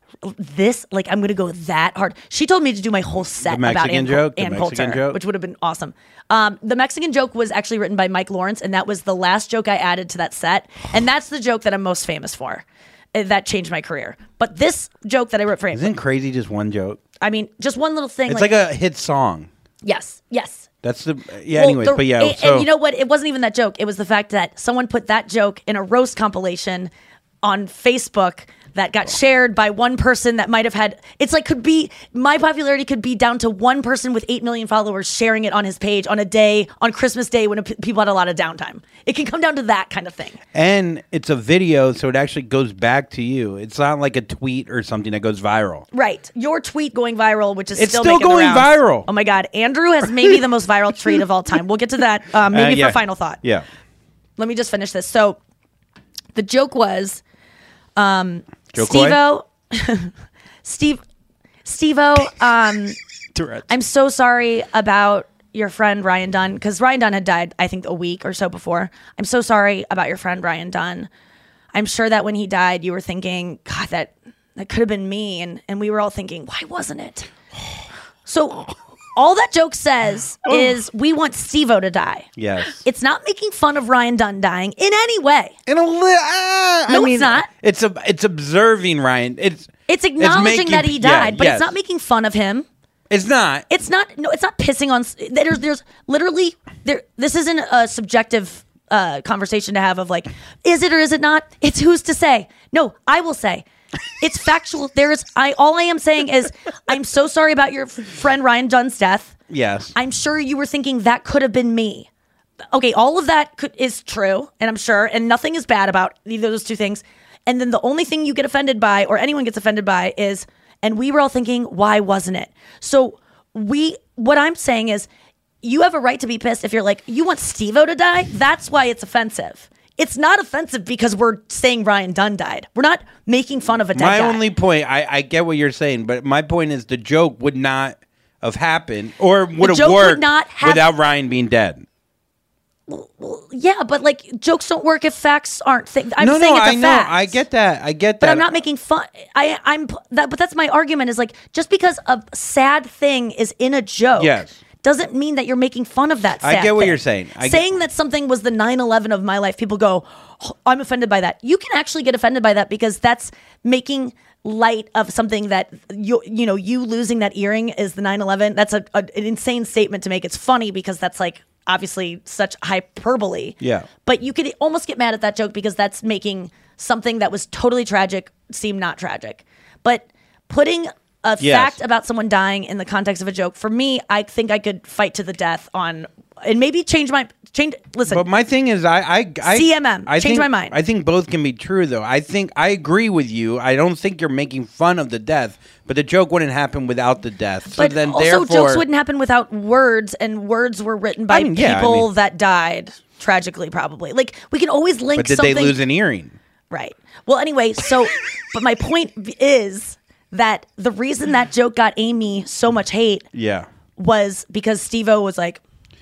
this, like I'm going to go that hard. She told me to do my whole set The about Mexican Ann, joke? The Ann Mexican Coulter, joke? which would have been awesome. Um, the Mexican joke was actually written by Mike Lawrence, and that was the last joke I added to that set. And that's the joke that I'm most famous for. Uh, That changed my career. But this joke that I wrote for isn't crazy just one joke? I mean, just one little thing. It's like, a hit song. yes, yes. That's the yeah. Well, anyways, the- but yeah. and, so and you know what? It wasn't even that joke. It was the fact that someone put that joke in a roast compilation on Facebook that got shared by one person that might have had. It's like could be my popularity could be down to one person with eight million followers sharing it on his page on a day on Christmas Day when p- people had a lot of downtime. It can come down to that kind of thing. and it's a video, so it actually goes back to you. It's not like a tweet or something that goes viral. Right. Your tweet going viral, which is It's still, still making the going rounds. viral. Oh my God. Andrew has maybe the most viral tweet of all time. We'll get to that uh, maybe Uh, yeah. for final thought. Yeah. Let me just finish this. So the joke was um, Joe Coy? Steve-O, Steve, Steve-O, um, I'm so sorry about your friend Ryan Dunn because Ryan Dunn had died, I think, a week or so before. I'm so sorry about your friend Ryan Dunn. I'm sure that when he died, you were thinking, God, that that could have been me, and and we were all thinking, why wasn't it? So all that joke says is we want Steve-O to die. Yes. It's not making fun of Ryan Dunn dying in any way. In a li- uh, No, I mean, it's not. It's a, it's observing Ryan. It's It's acknowledging making- that he yeah, died, but yes. it's not making fun of him. It's not. It's not. No, it's not pissing on. There's, there's literally there. This isn't a subjective uh, conversation to have of like, is it or is it not? It's who's to say. No, I will say, It's factual. There's I all I am saying is I'm so sorry about your f- friend Ryan Dunn's death. Yes. I'm sure you were thinking that could have been me. Okay, all of that could, is true, and I'm sure, and nothing is bad about either of those two things. And then the only thing you get offended by, or anyone gets offended by, is, and we were all thinking, why wasn't it? So we, what I'm saying is, you have a right to be pissed if you're like, you want Steve-O to die? That's why it's offensive. It's not offensive because we're saying Ryan Dunn died. We're not making fun of a dead My guy. only point, I, I get what you're saying, but my point is the joke would not have happened or would have joke would worked not have- without Ryan being dead. Well, yeah, but like jokes don't work if facts aren't. Th- I'm no, saying no, it's a I know. fact. I get that. I get that. But I'm not making fun. I, I'm that, but that's my argument. Is like just because a sad thing is in a joke, Yes. doesn't mean that you're making fun of that. I Sad get what thing. you're saying. I get- saying that something was the nine eleven of my life, people go, oh, "I'm offended by that." You can actually get offended by that because that's making light of something that you you know you losing that earring is the nine eleven. That's a, a an insane statement to make. It's funny because that's like. Obviously such hyperbole. Yeah. But you could almost get mad at that joke because that's making something that was totally tragic seem not tragic. But putting a Yes. fact about someone dying in the context of a joke, for me, I think I could fight to the death on and maybe change my change listen. But my thing is, I, I, I C M M, I change think, my mind. I think both can be true, though. I think I agree with you. I don't think you're making fun of the death, but the joke wouldn't happen without the death. So but then, also therefore, jokes wouldn't happen without words, and words were written by I mean, yeah, I people mean- that died tragically, probably. Like we can always link But did something. they lose an earring? Right. Well, anyway, so, but my point is that the reason that joke got Amy so much hate Yeah. was because Steve-O was like,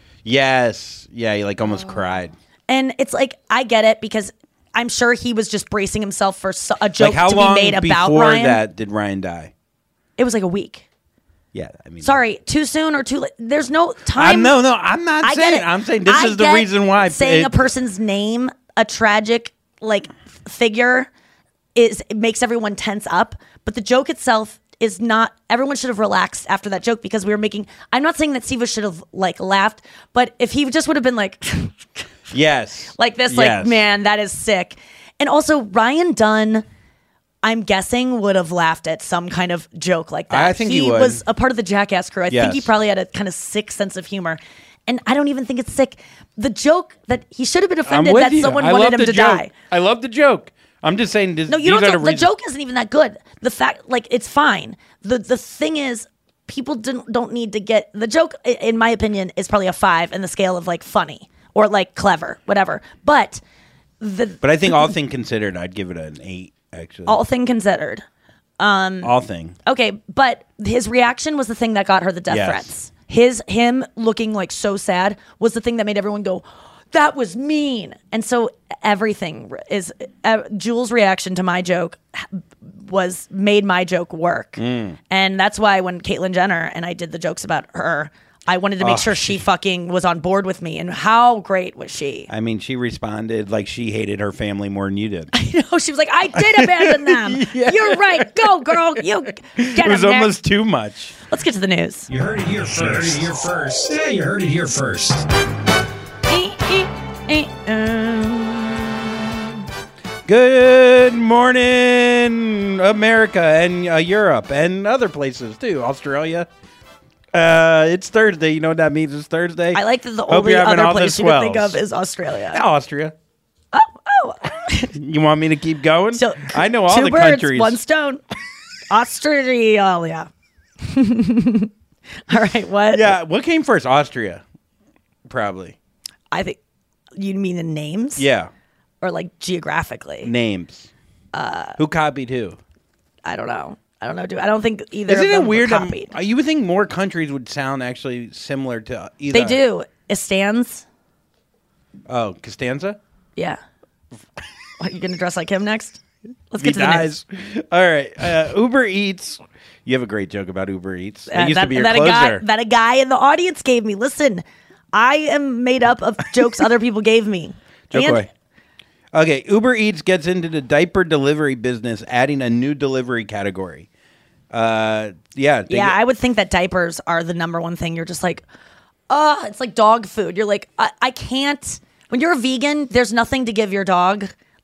Yes. Yeah. He like almost cried. and it's like, I get it because I'm sure he was just bracing himself for so- a joke Like how to long be made about before Ryan. that did Ryan die? It was like a week. Yeah. I mean, Sorry, too soon or too late. There's no time. I'm, no, no. I'm not I get saying. it. I'm saying this I is the get reason why saying it- a person's name, a tragic like figure, is it makes everyone tense up. But the joke itself is not. Everyone should have relaxed after that joke because we were making. I'm not saying that Steve should have like laughed, but if he just would have been like, Yes. like this, Yes. like man, that is sick. And also Ryan Dunn, I'm guessing would have laughed at some kind of joke like that. I think he would. was a part of the Jackass crew. I Yes. think he probably had a kind of sick sense of humor. And I don't even think it's sick. The joke that he should have been I'm offended with that you. someone I wanted love him the to joke. die. I love the joke. I'm just saying. This, No, you these don't. are The, the, the reasons- joke isn't even that good. The fact, like, it's fine. the The thing is, people don't don't need to get the joke. i- In my opinion, is probably a five in the scale of like funny or like clever, whatever. But the But I think all thing considered, I'd give it an eight. Actually, all thing considered, um, all thing. okay. But his reaction was the thing that got her the death Yes. threats. His him looking like so sad was the thing that made everyone go, that was mean. And so everything is uh, Jules' reaction to my joke was made my joke work. Mm. And that's why when Caitlyn Jenner and I did the jokes about her, I wanted to make Oh, sure she fucking was on board with me. And how great was she? I mean, she responded like she hated her family more than you did. You know, she was like, I did abandon them. You're right. Go, girl. You get It was him, Nick. almost too much. Let's get to the news. You heard it here first. You heard it here first. Yeah, you heard it here first. Good morning, America and uh, Europe and other places too. Australia. Uh, it's Thursday. You know what that means? It's Thursday. I like that the Hope only you're having other all the place you can think swells. of is Australia. Austria. Oh, oh. You want me to keep going? So, I know all Two the birds, countries. one stone. Australia. All right, what? Yeah, what came first? Austria, probably. I think you mean the names? Yeah, Or like geographically? names. Uh, Who copied who? I don't know. I don't know, dude. I don't think either Isn't of it them weird? were um, copied. You would think more countries would sound actually similar to either. They do. Estans? Oh, Costanza? Yeah. What, you going to dress like him next? Let's He get to the news. dies. All right. Uh, Uber Eats. You have a great joke about Uber Eats. That Uh, used that, to be your that closer. A guy, that a guy in the audience gave me. Listen, I am made up of jokes other people gave me. Joke And- away. Okay, Uber Eats gets into the diaper delivery business, adding a new delivery category. Uh, yeah. they Yeah, get- I would think that diapers are the number one thing. You're just like, oh, it's like dog food. You're like, I, I can't. When you're a vegan, there's nothing to give your dog.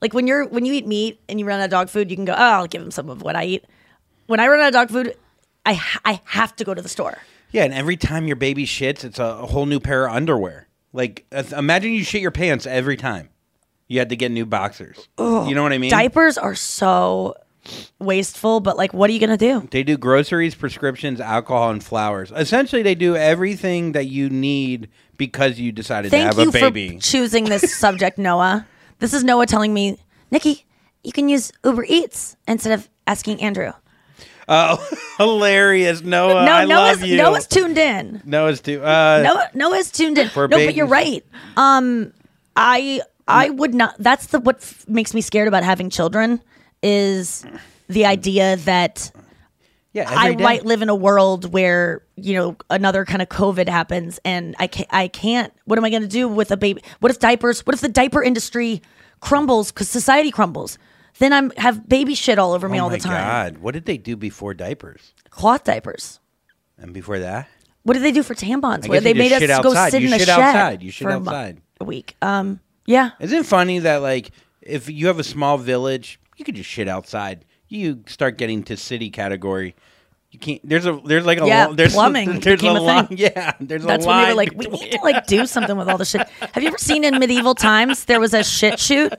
Like when you're when you eat meat and you run out of dog food, you can go, oh, I'll give him some of what I eat. When I run out of dog food, I ha- I have to go to the store. Yeah, and every time your baby shits, it's a, a whole new pair of underwear. Like, uh, imagine you shit your pants every time. You had to get new boxers. Ugh. You know what I mean? Diapers are so wasteful, but like, what are you gonna do? They do groceries, prescriptions, alcohol, and flowers. Essentially, they do everything that you need because you decided Thank to have you a baby. for choosing this subject, Noah. This is Noah telling me, Nikki, you can use Uber Eats instead of asking Andrew. Oh, hilarious, Noah! no, I Noah's, love you. Noah's tuned in. Noah's too. Uh, Noah, Noah's tuned in. for No, but you're babies. right. Um, I I would not. That's the what f- makes me scared about having children is the idea that Yeah, every I day. might live in a world where you know another kind of COVID happens, and I can't. I can't. What am I going to do with a baby? What if diapers? What if the diaper industry crumbles because society crumbles? Then I'm have baby shit all over me oh all my the time. God, what did they do before diapers? Cloth diapers. And before that, What did they do for tampons? I Where guess they you just made us shit go outside. sit You in a shit shed outside. You shit for a mo- outside. a week. Um, yeah. Isn't it funny that like if you have a small village, you could just shit outside. You start getting to city category. You can't. There's a. There's like a. Yeah, lo- there's plumbing There's became a, a line. thing. Yeah. There's That's a when line. they were like, we need to like do something with all the shit. Have you ever seen in medieval times there was a shit chute?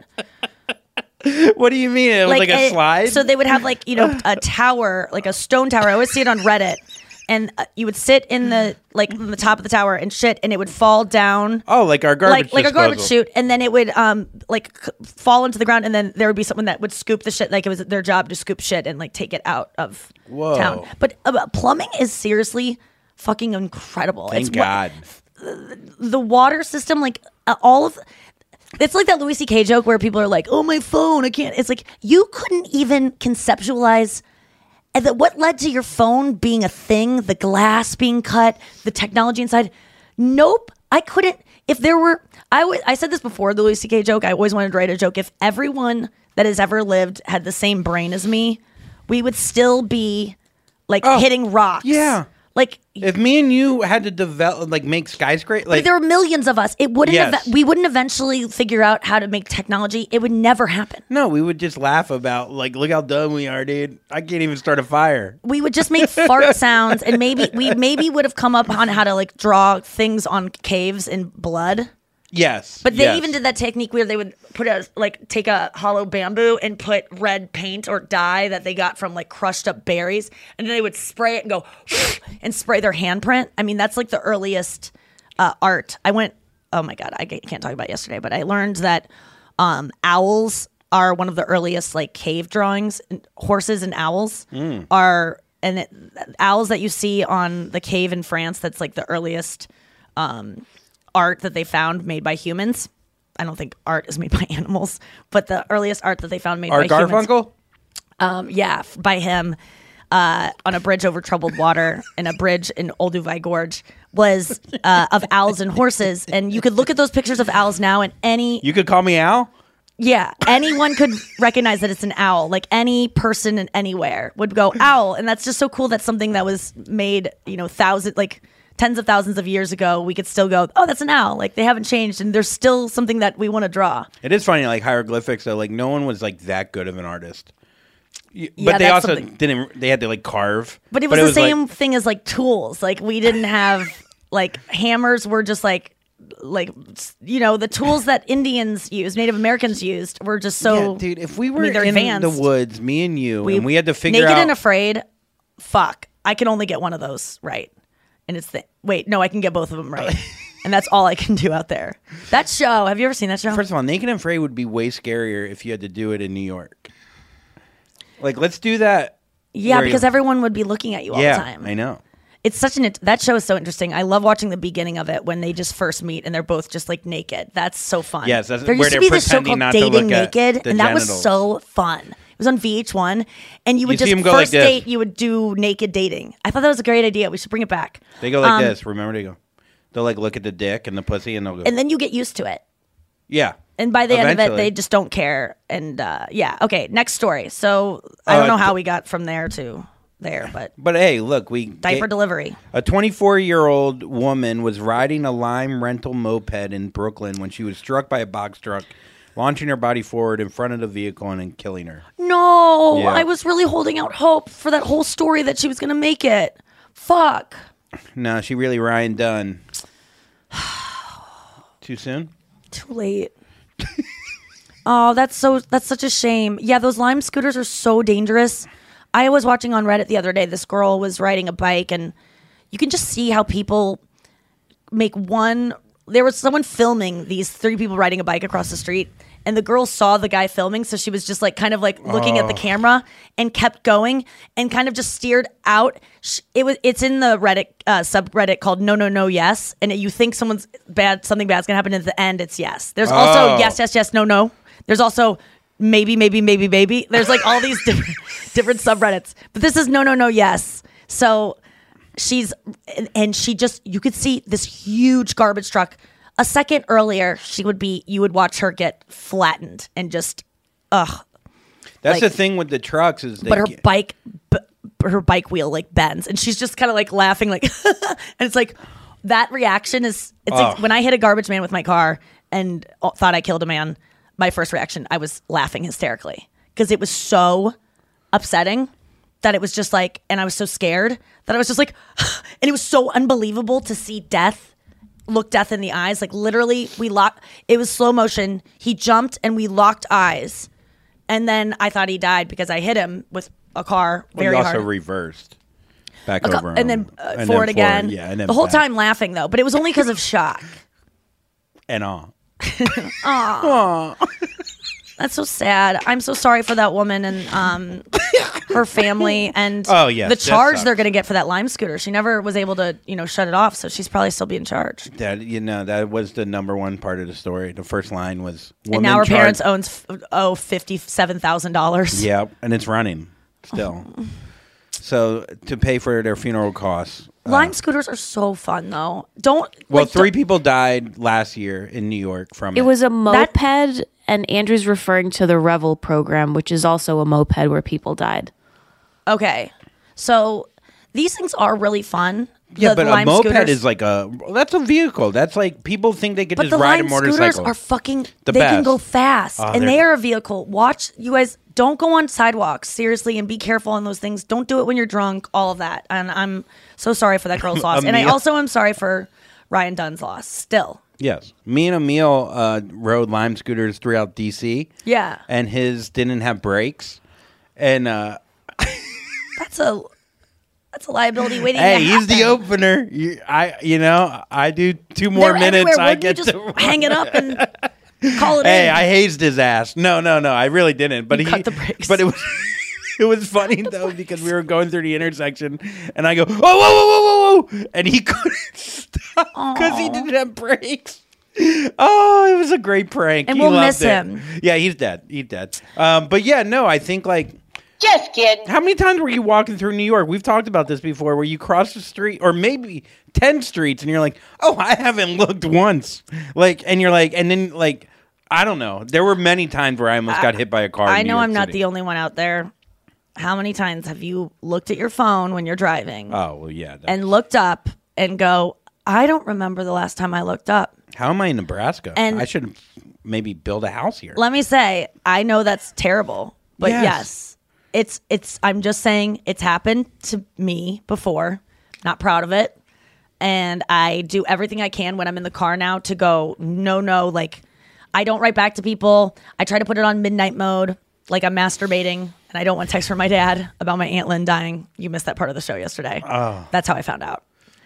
What do you mean? It was like, a, slide. So they would have like you know a tower, like a stone tower. I always see it on Reddit, and uh, you would sit in the like on the top of the tower and shit, and it would fall down. Oh, like our garbage like like a garbage disposal. chute, and then it would um like c- fall into the ground, and then there would be someone that would scoop the shit. Like it was their job to scoop shit and like take it out of Whoa. town. But uh, plumbing is seriously fucking incredible. Thank It's what- God. the water system, like uh, all of. It's like that Louis C K joke where people are like, "Oh, my phone, I can't." It's like you couldn't even conceptualize and that what led to your phone being a thing, the glass being cut, the technology inside. Nope, I couldn't. If there were, I wa- I said this before, the Louis C K joke. I always wanted to write a joke. If everyone that has ever lived had the same brain as me, we would still be like hitting rocks. Yeah. Like if me and you had to develop, like make skyscraper, But like if there were millions of us, it wouldn't. Yes. Eve- we wouldn't eventually figure out how to make technology. It would never happen. no, we would just laugh about like, look how dumb we are, dude. I can't even start a fire. We would just make fart sounds, and maybe we maybe would have come up on how to like draw things on caves in blood. Yes, But they yes. even did that technique where they would put a like take a hollow bamboo and put red paint or dye that they got from like crushed up berries, and then they would spray it and go and spray their handprint. I mean, that's like the earliest uh, art. I went. Oh my god, I can't talk about it yesterday, but I learned that um, owls are one of the earliest like cave drawings. And horses and owls Mm. are and it, owls that you see on the cave in France. That's like the earliest. Um, art that they found made by humans. I don't think art is made by animals, but the earliest art that they found made Art by humans. Garfunkel? Um, yeah, f- by him uh, on a bridge over troubled water in a bridge in Olduvai Gorge was uh, of owls and horses. And you could look at those pictures of owls now and any, You could call me Al? yeah, anyone could recognize that it's an owl. Like any person in anywhere would go owl. And that's just so cool that something that was made, you know, thousand, like tens of thousands of years ago, we could still go, oh, that's an owl. Like they haven't changed, and there's still something that we want to draw. It is funny, like hieroglyphics. Though, like no one was like that good of an artist. Y- But Yeah, they that's also something. didn't. They had to like carve. But it was the like- same thing as like tools. Like we didn't have like hammers were just like like you know the tools that Indians used, Native Americans used were just so. Yeah, dude, if we I were mean, they're in advanced. the woods, me and you, and we had to figure Naked out. and Afraid. Fuck, I can only get one of those right, and it's the wait. No, I can get both of them right, and that's all I can do out there. That show. Have you ever seen that show? First of all, Naked and Afraid would be way scarier if you had to do it in New York. Like, let's do that. Yeah, where because you- everyone would be looking at you all yeah, the time. I know. It's such an that show is so interesting. I love watching the beginning of it when they just first meet and they're both just like naked. That's so fun. Yes, that's there where used to they're be this show pretending called not to Dating look at Naked, the and that was genitals. so fun. It was on V H one, and you would You see just them go like first this. date. You would do naked dating. I thought that was a great idea. We should bring it back. They go like Um, this. Remember, they go. They'll like look at the dick and the pussy, and they'll go. and then you get used to it. yeah. And by the end of it, Eventually. they just don't care. And uh, yeah, okay. Next story. So I Uh, don't know how th- we got from there to there, but But hey, look, we diaper get- delivery. A twenty-four-year-old woman was riding a Lime rental moped in Brooklyn when she was struck by a box truck launching her body forward in front of the vehicle and then killing her. No, Yeah. I was really holding out hope for that whole story that she was going to make it. Fuck. No, she really Ryan Dunn. Too soon? Too late. Oh, that's so that's such a shame. Yeah, those Lime scooters are so dangerous. I was watching on Reddit the other day. This girl was riding a bike, and you can just see how people make one. There was someone filming these three people riding a bike across the street, and the girl saw the guy filming, so she was just like kind of like looking at the Oh. camera and kept going and kind of just steered out. Sh- It was it's in the Reddit uh, subreddit called No No No Yes, and you think someone's bad, something bad's gonna happen, and at the end it's yes. There's also Oh. yes, yes, yes, no, no. There's also maybe, maybe, maybe, maybe. There's like all these different different subreddits, but this is no, no, no, yes. So she's and, and she just you could see this huge garbage truck. A second earlier, she would be you would watch her get flattened and just ugh. That's Like- the thing with the trucks is they But her get- bike, b- her bike wheel like bends, and she's just kind of like laughing, like, and it's like that reaction is. It's like Oh. when I hit a garbage man with my car and uh, thought I killed a man. My first reaction, I was laughing hysterically because it was so upsetting that it was just like, and I was so scared that I was just like, and it was so unbelievable to see death, look death in the eyes. Like literally, we locked. It was slow motion. He jumped and we locked eyes, and then I thought he died because I hit him with a car Well, very you also hard. reversed back A cou- over and him. then uh, And forward then again. yeah, and then the whole back. time laughing though, but it was only because of shock. and all. Aw. That's so sad. I'm so sorry for that woman and um, her family and Oh, yes, the that charge sucks. they're going to get for that Lime scooter. She never was able to, you know, shut it off, so she's probably still being charged. That you know that was the number one part of the story. The first line was, And woman now her charged- parents owns f- owe fifty-seven thousand dollars. Yeah, and it's running still. So to pay for their funeral costs. Lime scooters are so fun, though. Don't Well, like, three people died last year in New York from it. It was a moped, and Andrew's referring to the Revel program, which is also a moped where people died. Okay, so these things are really fun. Yeah, The but a Lime moped scooters- is like a that's a vehicle. That's like people think they could But just the ride a Lime motorcycle. scooters are fucking. The they can best. go fast, Oh, and they're- they are a vehicle. Watch, you guys. Don't go on sidewalks seriously, and be careful on those things. Don't do it when you're drunk. All of that, and I'm so sorry for that girl's loss, and I Emil- also am sorry for Ryan Dunn's loss. Still, Yes, me and Emil uh, rode Lime scooters throughout D C. Yeah. and his didn't have brakes, and uh, that's a that's a liability waiting. hey, to he's the happen. opener. You, I, you know, I do two more They're minutes. everywhere. I Wouldn't get you just to hang it up and call it Hey, in. I hazed his ass. No, no, no, I really didn't. But You he cut the brakes. But it was it was funny though because we were going through the intersection and I go, whoa, whoa, whoa, whoa, whoa, whoa, and he couldn't stop because he didn't have brakes. Oh, it was a great prank. And He we'll loved miss it. him. Yeah, he's dead. He's dead. Um, but yeah, no, I think like. Just kidding. How many times were you walking through New York? We've talked about this before, where you cross the street, or maybe ten streets, and you're like, "Oh, I haven't looked once." Like, and you're like, and then like, I don't know. There were many times where I almost got hit by a car. I in New know York I'm not City. the only one out there. How many times have you looked at your phone when you're driving Oh well, yeah. that- and looked up and go, I don't remember the last time I looked up. How am I in Nebraska? And- I should maybe build a house here. Let me say, I know that's terrible, but Yes. yes, it's it's. I'm just saying it's happened to me before. Not proud of it, and I do everything I can when I'm in the car now to go no, no. Like I don't write back to people. I try to put it on midnight mode, like I'm masturbating, and I don't want text from my dad about my Aunt Lynn dying. You missed that part of the show yesterday. Oh. That's how I found out.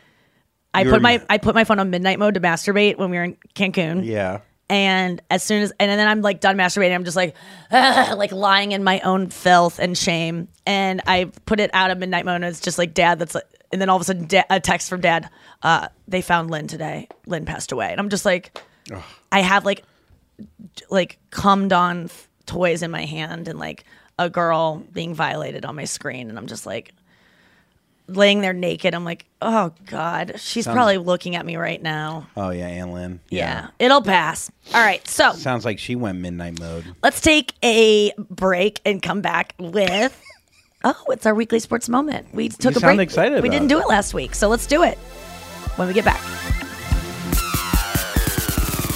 I You put were- my I put my phone on midnight mode to masturbate when we were in Cancun. Yeah. And as soon as, and then I'm like done masturbating, I'm just like, "Ugh," like lying in my own filth and shame. And I put it out of midnight mode, and it's just like dad. That's like, and then all of a sudden, da- a text from dad. Uh, they found Lynn today. Lynn passed away, and I'm just like, Ugh. I have like, like cummed on f- toys in my hand, and like a girl being violated on my screen, and I'm just like, laying there naked. I'm like, oh God, she's Sounds- probably looking at me right now. Oh yeah, Ann Lynn. Yeah, it'll pass. All right, so Sounds like she went midnight mode. let's take a break and come back with. Oh, it's our weekly sports moment. We took You a break. sound excited We about didn't it. do it last week, so let's do it when we get back.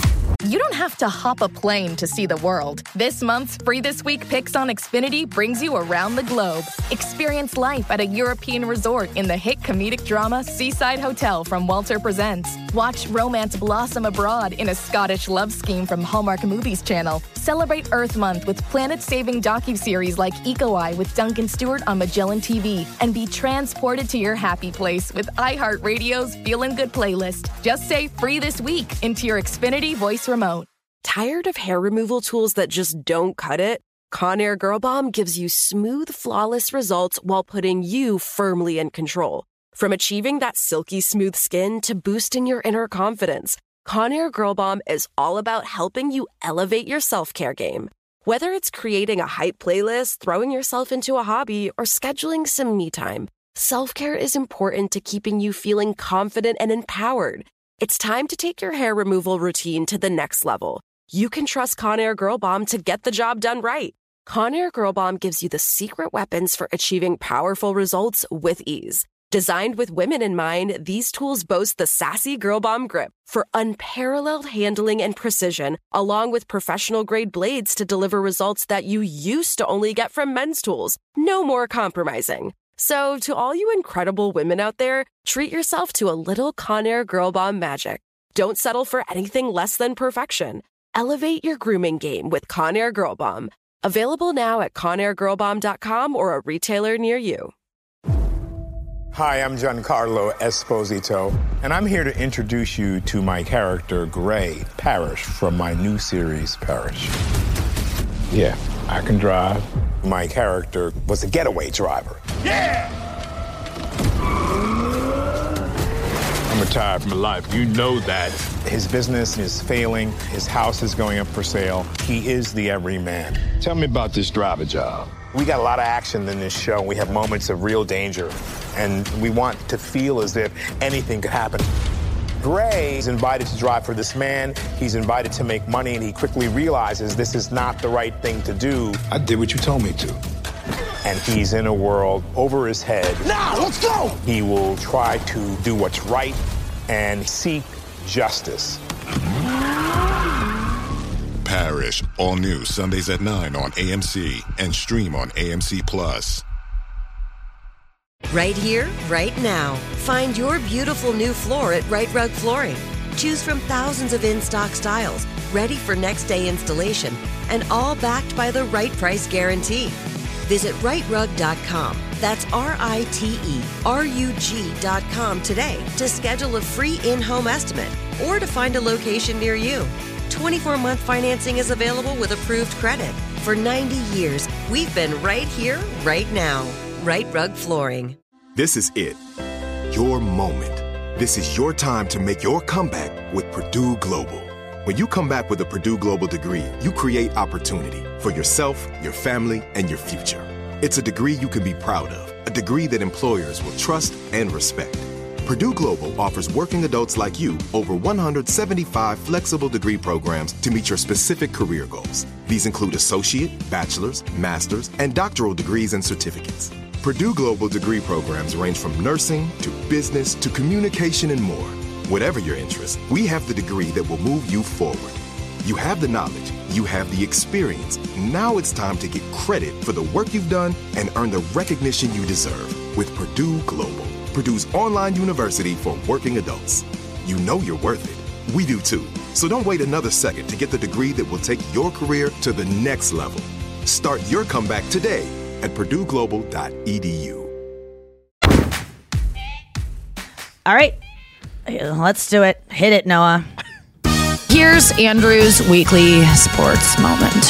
You don't have to hop a plane to see the world. This month's Free This Week Picks on Xfinity brings you around the globe. Experience life at a European resort in the hit comedic drama Seaside Hotel from Walter Presents. Watch romance blossom abroad in a Scottish love scheme from Hallmark Movies Channel. Celebrate Earth Month with planet-saving docuseries like Eco Eye with Duncan Stewart on Magellan T V. And be transported to your happy place with iHeartRadio's Feelin' Good playlist. Just say Free This Week into your Xfinity voice remote. Tired of hair removal tools that just don't cut it? Conair Girl Bomb gives you smooth, flawless results while putting you firmly in control. From achieving that silky smooth skin to boosting your inner confidence, Conair Girl Bomb is all about helping you elevate your self-care game. Whether it's creating a hype playlist, throwing yourself into a hobby, or scheduling some me time, self-care is important to keeping you feeling confident and empowered. It's time to take your hair removal routine to the next level. You can trust Conair Girl Bomb to get the job done right. Conair Girl Bomb gives you the secret weapons for achieving powerful results with ease. Designed with women in mind, these tools boast the sassy Girl Bomb grip for unparalleled handling and precision, along with professional-grade blades to deliver results that you used to only get from men's tools. No more compromising. So, to all you incredible women out there, treat yourself to a little Conair Girl Bomb magic. Don't settle for anything less than perfection. Elevate your grooming game with Conair Girl Bomb. Available now at conair girl bomb dot com or a retailer near you. Hi, I'm Giancarlo Esposito, and I'm here to introduce you to my character, Gray Parrish, from my new series, Parrish. Yeah, I can drive. My character was a getaway driver. Yeah! I'm retired from life. You know that. His business is failing. His house is going up for sale. He is the everyman. Tell me about this driver job. We got a lot of action in this show. We have moments of real danger, and we want to feel as if anything could happen. Gray is invited to drive for this man. He's invited to make money, and he quickly realizes this is not the right thing to do. I did what you told me to. And he's in a world over his head. Now, let's go! He will try to do what's right and seek justice. Parrish, all new Sundays at nine on A M C and stream on A M C Plus. Right here, right now. Find your beautiful new floor at Right Rug Flooring. Choose from thousands of in-stock styles, ready for next day installation, and all backed by the right price guarantee. Visit right rug dot com. That's R I T E R U G dot com today to schedule a free in-home estimate or to find a location near you. twenty-four month financing is available with approved credit. For ninety years, we've been right here, right now. Right Rug Flooring. This is it. Your moment. This is your time to make your comeback with Purdue Global. When you come back with a Purdue Global degree, you create opportunity for yourself, your family, and your future. It's a degree you can be proud of, a degree that employers will trust and respect. Purdue Global offers working adults like you over one hundred seventy-five flexible degree programs to meet your specific career goals. These include associate, bachelor's, master's, and doctoral degrees and certificates. Purdue Global degree programs range from nursing to business to communication and more. Whatever your interest, we have the degree that will move you forward. You have the knowledge, you have the experience. Now it's time to get credit for the work you've done and earn the recognition you deserve with Purdue Global, Purdue's online university for working adults. You know you're worth it. We do too. So don't wait another second to get the degree that will take your career to the next level. Start your comeback today at purdue global dot e d u. All right. Let's do it. Hit it, Noah. Here's Andrew's weekly sports moment.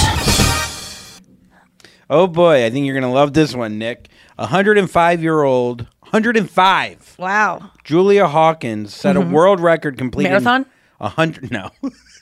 Oh boy, I think you're going to love this one, Nick. A one hundred five year old, one hundred five. Wow. Julia Hawkins set Mhm. a world record completing Marathon? A hundred. No.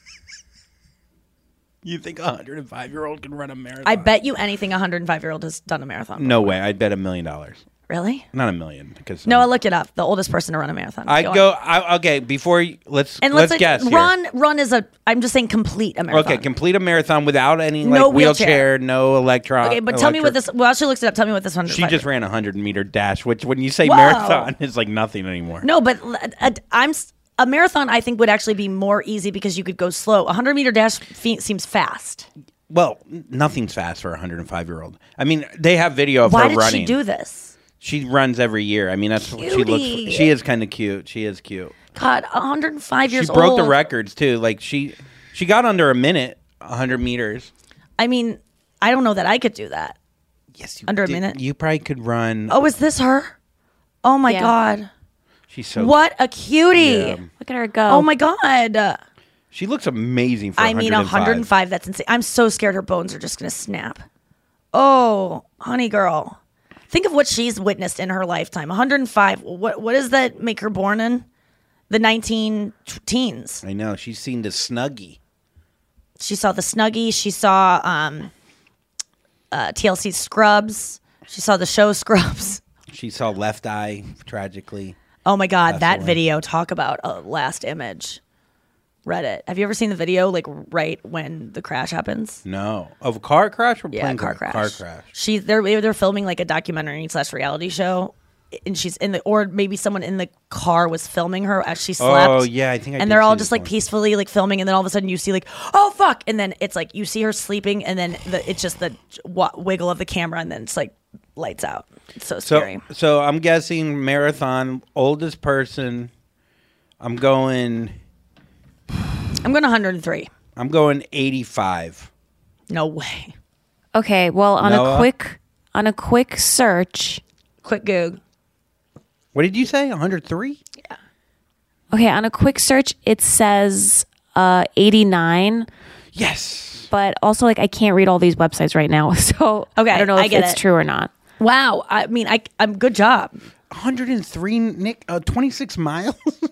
You think a one hundred five year old can run a marathon? I bet you anything a one hundred five year old has done a marathon. No way. I'd bet a million dollars. Really? Not a million, because Noah, look it up. The oldest person to run a marathon. I Go go. on. I, okay, before you, let's And let's let's, guess here. run. Run is a. I'm just saying complete a marathon. Okay, complete a marathon without any like No wheelchair, wheelchair. no electron. Okay, but tell me what this. Well, she looks it up. Tell me what this one. She just ran a hundred meter dash, which when you say Whoa. marathon is like nothing anymore. No, but uh, I'm. s- a marathon, I think, would actually be more easy because you could go slow. A hundred meter dash fe- seems fast. Well, nothing's fast for a one hundred five year old. I mean, they have video of Why her did running. she do this? She runs every year. I mean, that's what she looks. Cutie. For. She is kind of cute. She is cute. God, one hundred five years She broke old. the records too. Like she, she got under a minute, one hundred meters. I mean, I don't know that I could do that. Yes, you under did. a minute. You probably could run. Oh, is this her? Oh my Yeah. God. She's so. What a cutie. Yeah. Look at her go. Oh my God. She looks amazing for I mean, one hundred five, that's insane. I'm so scared her bones are just going to snap. Oh, honey girl. Think of what she's witnessed in her lifetime. one hundred five. What What does that make her born in? The nineteen teens. I know. She's seen the Snuggie. She saw the Snuggie. She saw um, uh, T L C Scrubs. She saw the show Scrubs. She saw Left Eye tragically. Oh my God, Passed that away. video, talk about a last image. Reddit. Have you ever seen the video, like right when the crash happens? No, of a car crash or Yeah, plane car crash? crash. Car crash. She they're they're filming like a documentary slash reality show, and she's in the or maybe someone in the car was filming her as she slept. Oh, yeah, I think I and did they're all see just this like one. peacefully like filming, and then all of a sudden you see like oh fuck, and then it's like you see her sleeping, and then the, it's just the w- wiggle of the camera, and then it's like lights out. It's so scary. So, so I'm guessing marathon oldest person. I'm going. I'm going one hundred three. I'm going eighty-five. No way. Okay, well, on Noah? a quick on a quick search, quick Goog. What did you say? one hundred three? Okay, on a quick search, it says uh, eighty-nine. Yes. But also, like, I can't read all these websites right now, so Okay, I don't know I if get it's it. true or not. Wow. I mean, I I'm good job. one hundred three, Nick. Uh, twenty-six miles.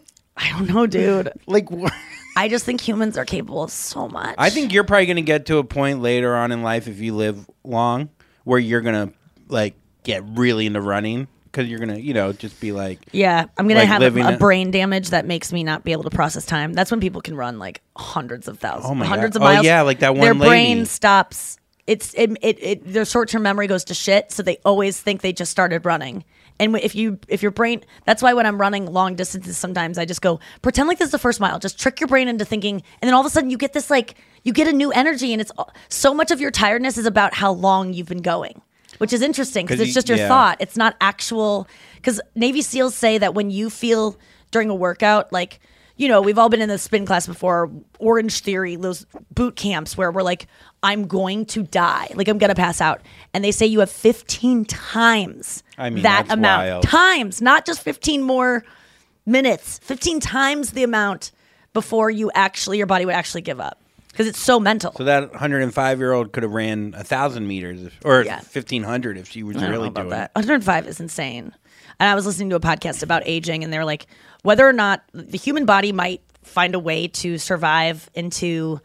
I don't know, dude. Like, what? I just think humans are capable of so much. I think you're probably going to get to a point later on in life if you live long where you're going to like get really into running because you're going to, you know, just be like, Yeah, I'm gonna like have a, living a it- brain damage that makes me not be able to process time. That's when people can run like hundreds of thousands, Oh my hundreds God. of Oh, miles. yeah, like that one Their lady. brain stops. It's it, it, it their short term memory goes to shit, so they always think they just started running. And if you if your brain, that's why when I'm running long distances, sometimes I just go pretend like this is the first mile. Just trick your brain into thinking, and then all of a sudden you get this like you get a new energy, and it's so much of your tiredness is about how long you've been going, which is interesting because 'Cause it's you- just your yeah. thought. It's not actual. Because Navy SEALs say that when you feel during a workout, like, you know, we've all been in the spin class before, Orange Theory, those boot camps where we're like, I'm going to die. Like, I'm going to pass out. And they say you have fifteen times I mean, that that's amount. wild. Times, not just fifteen more minutes, fifteen times the amount before you actually, your body would actually give up. Because it's so mental. so that one hundred five year old could have ran one thousand meters if, or Yeah. fifteen hundred if she was I don't really know about doing that. it. one hundred five is insane. And I was listening to a podcast about aging, and they're like, whether or not the human body might find a way to survive into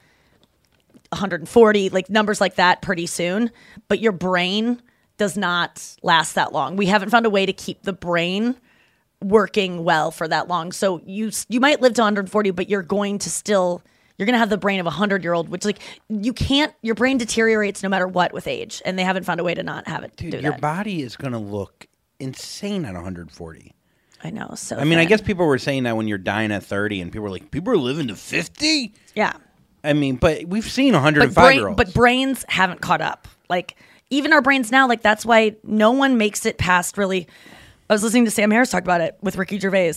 one hundred forty, like numbers like that pretty soon, but your brain does not last that long. We haven't found a way to keep the brain working well for that long. So you you might live to one hundred forty, but you're going to still you're going to have the brain of a hundred-year-old, which like you can't. Your brain deteriorates no matter what with age, and they haven't found a way to not have it Dude, do your that. body is going to look insane at one hundred forty. I know. So I mean, I thin. guess people were saying that when you're dying at thirty, and people were like, people are living to fifty? Yeah. I mean, but we've seen But, one hundred five brain, year olds. but brains haven't caught up. Like even our brains now, like that's why no one makes it past really. I was listening to Sam Harris talk about it with Ricky Gervais,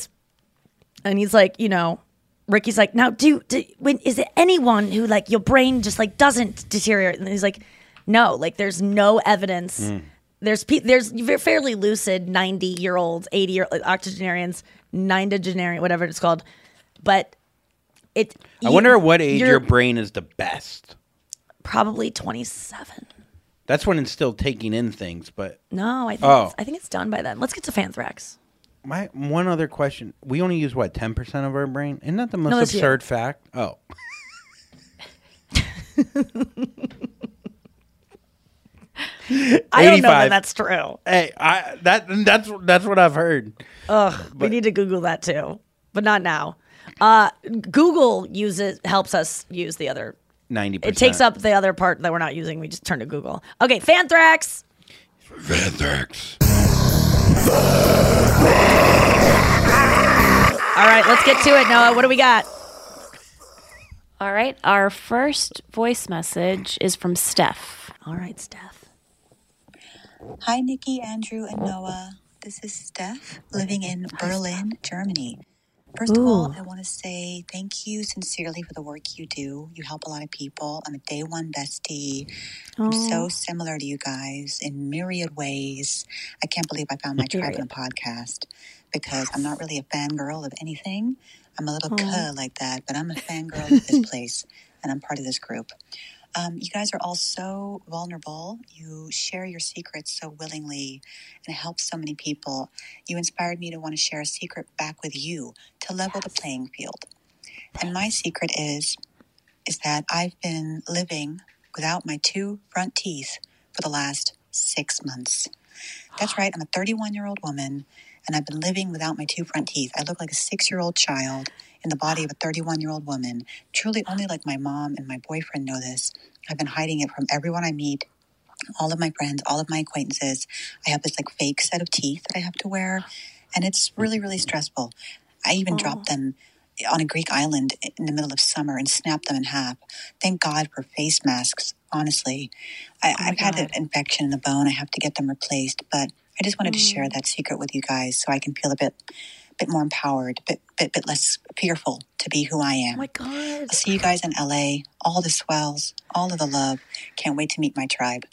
and he's like, you know, Ricky's like, now do, do when is it anyone who like your brain just like doesn't deteriorate? And he's like, no, like there's no evidence. Mm. There's pe- there's fairly lucid ninety year olds, eighty year like, octogenarians, nonagenarian, whatever it's called, but it. I wonder at what age you're your brain is the best. Probably twenty-seven. That's when it's still taking in things, but No, I think Oh. it's, I think it's done by then. Let's get to Fanthrax. my one other question: we only use what ten percent of our brain? Isn't that the most No, that's you. absurd fact? Oh, I don't know that eighty-five. that's true. Hey, I that that's that's what I've heard. Ugh, we But- need to Google that too, but not now. Uh, Google uses helps us use the other. Ninety percent. It takes up the other part that we're not using. We just turn to Google. Okay, Fanthrax. Fanthrax. All right, let's get to it, Noah. What do we got? All right, our first voice message is from Steph. All right, Steph. Hi, Nikki, Andrew, and Noah. This is Steph, living in Berlin, Germany. First of all, I want to say thank you sincerely for the work you do. You help a lot of people. I'm a day one bestie. I'm so similar to you guys in myriad ways. I can't believe I found my tribe in a podcast because I'm not really a fangirl of anything. I'm a little cuh like that, but I'm a fangirl of this place, and I'm part of this group. Um, you guys are all so vulnerable. You share your secrets so willingly, and it helps so many people. You inspired me to want to share a secret back with you to level the playing field. And my secret is, is that I've been living without my two front teeth for the last six months. That's right. I'm a thirty-one-year-old woman, and I've been living without my two front teeth. I look like a six-year-old child in the body of a thirty-one-year-old woman. Truly only like my mom and my boyfriend know this. I've been hiding it from everyone I meet, all of my friends, all of my acquaintances. I have this like fake set of teeth that I have to wear, and it's really, really stressful. I even dropped them on a Greek island in the middle of summer and snapped them in half. Thank God for face masks, honestly. I, oh I've God. had an infection in the bone. I have to get them replaced, but I just wanted mm. to share that secret with you guys so I can feel a bit bit more empowered, bit, bit bit less fearful to be who I am. Oh my God. I'll see you guys in L A. All the swells, all of the love. Can't wait to meet my tribe.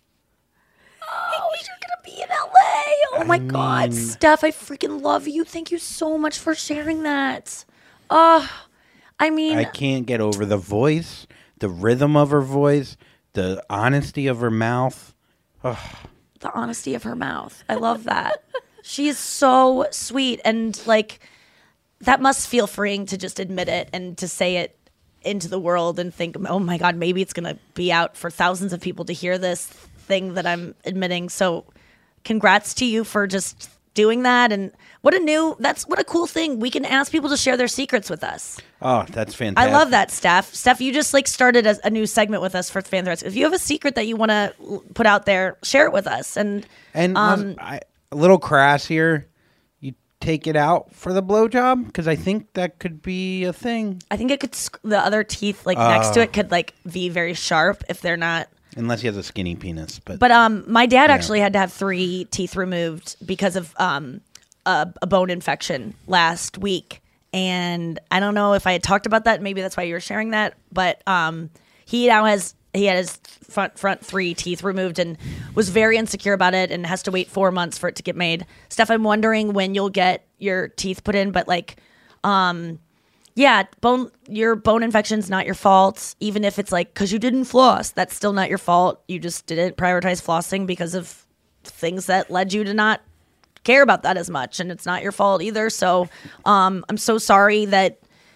Oh, you're going to be in L A. Oh my I God. Mean... Steph, I freaking love you. Thank you so much for sharing that. Oh, I mean. I can't get over the voice, the rhythm of her voice, the honesty of her mouth. Oh. The honesty of her mouth. I love that. She is so sweet, and like that must feel freeing to just admit it and to say it into the world and think, oh my God, maybe it's going to be out for thousands of people to hear this thing that I'm admitting. So congrats to you for just doing that. And what a new, that's what a cool thing. We can ask people to share their secrets with us. Oh, that's fantastic. I love that, Steph. Steph, you just like started a, a new segment with us for Fan Threads. If you have a secret that you want to put out there, share it with us. And, and um, I, a little crass here. You take it out for the blowjob because I think that could be a thing. I think it could. The other teeth, like uh, next to it, could like be very sharp if they're not. Unless he has a skinny penis, but but um, my dad yeah. actually had to have three teeth removed because of um a, a bone infection last week, and I don't know if I had talked about that. Maybe that's why you were sharing that. But um, he now has. He had his front front three teeth removed and was very insecure about it and has to wait four months for it to get made. Steph, I'm wondering when you'll get your teeth put in, but like, um, yeah, bone your bone infection's not your fault. Even if it's like because you didn't floss, that's still not your fault. You just didn't prioritize flossing because of things that led you to not care about that as much, and it's not your fault either. So, um, I'm so sorry that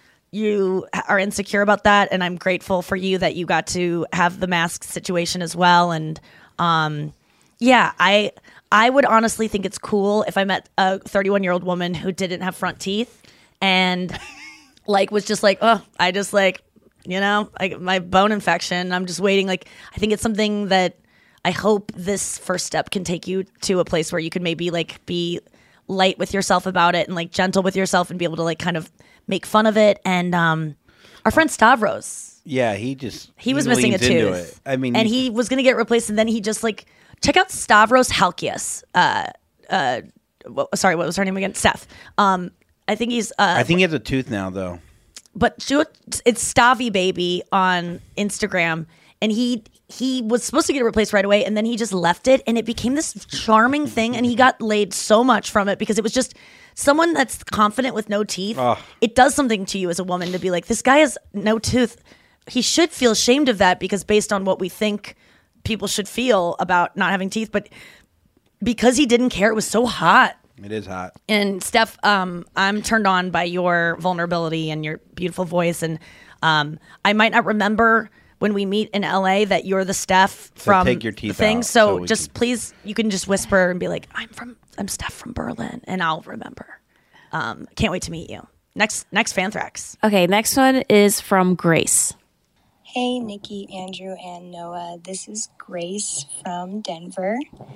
you are insecure about that, and I'm grateful for you that you got to have the mask situation as well. And um, yeah, I I would honestly think it's cool if I met a thirty-one-year-old woman who didn't have front teeth and like was just like, oh, I just like, you know, like my bone infection. I'm just waiting. Like, I think it's something that I hope this first step can take you to a place where you can maybe like be light with yourself about it and like gentle with yourself and be able to like kind of make fun of it. And um, our friend Stavros. Yeah, he just he, he was missing a tooth. I mean, and he was going to get replaced, and then he just like check out Stavros Halkias. Uh, uh, what, sorry, what was her name again? Steph. Um, I think he's. Uh, I think he has a tooth now, though. But she, it's Stavy Baby on Instagram, and he he was supposed to get it replaced right away, and then he just left it, and it became this charming thing, and he got laid so much from it because it was just. Someone that's confident with no teeth, Ugh. It does something to you as a woman to be like, this guy has no tooth. He should feel ashamed of that because based on what we think people should feel about not having teeth. But because he didn't care, it was so hot. It is hot. And Steph, um, I'm turned on by your vulnerability and your beautiful voice. And um, I might not remember when we meet in L A that you're the Steph from so take your teeth the thing. Out so, so just can... please, you can just whisper and be like, I'm from, I'm Steph from Berlin, and I'll remember. Um, can't wait to meet you. Next, next Fanthrax. Okay, next one is from Grace. Hey, Nikki, Andrew, and Noah. This is Grace from Denver.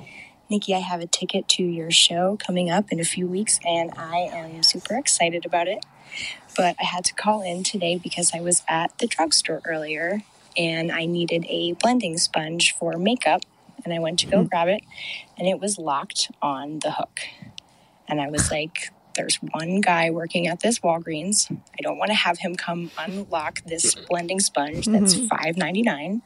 Nikki, I have a ticket to your show coming up in a few weeks, and I am super excited about it. But I had to call in today because I was at the drugstore earlier, and I needed a blending sponge for makeup, and I went to go grab it, and it was locked on the hook. And I was like, there's one guy working at this Walgreens. I don't want to have him come unlock this blending sponge that's Mhm. five ninety-nine.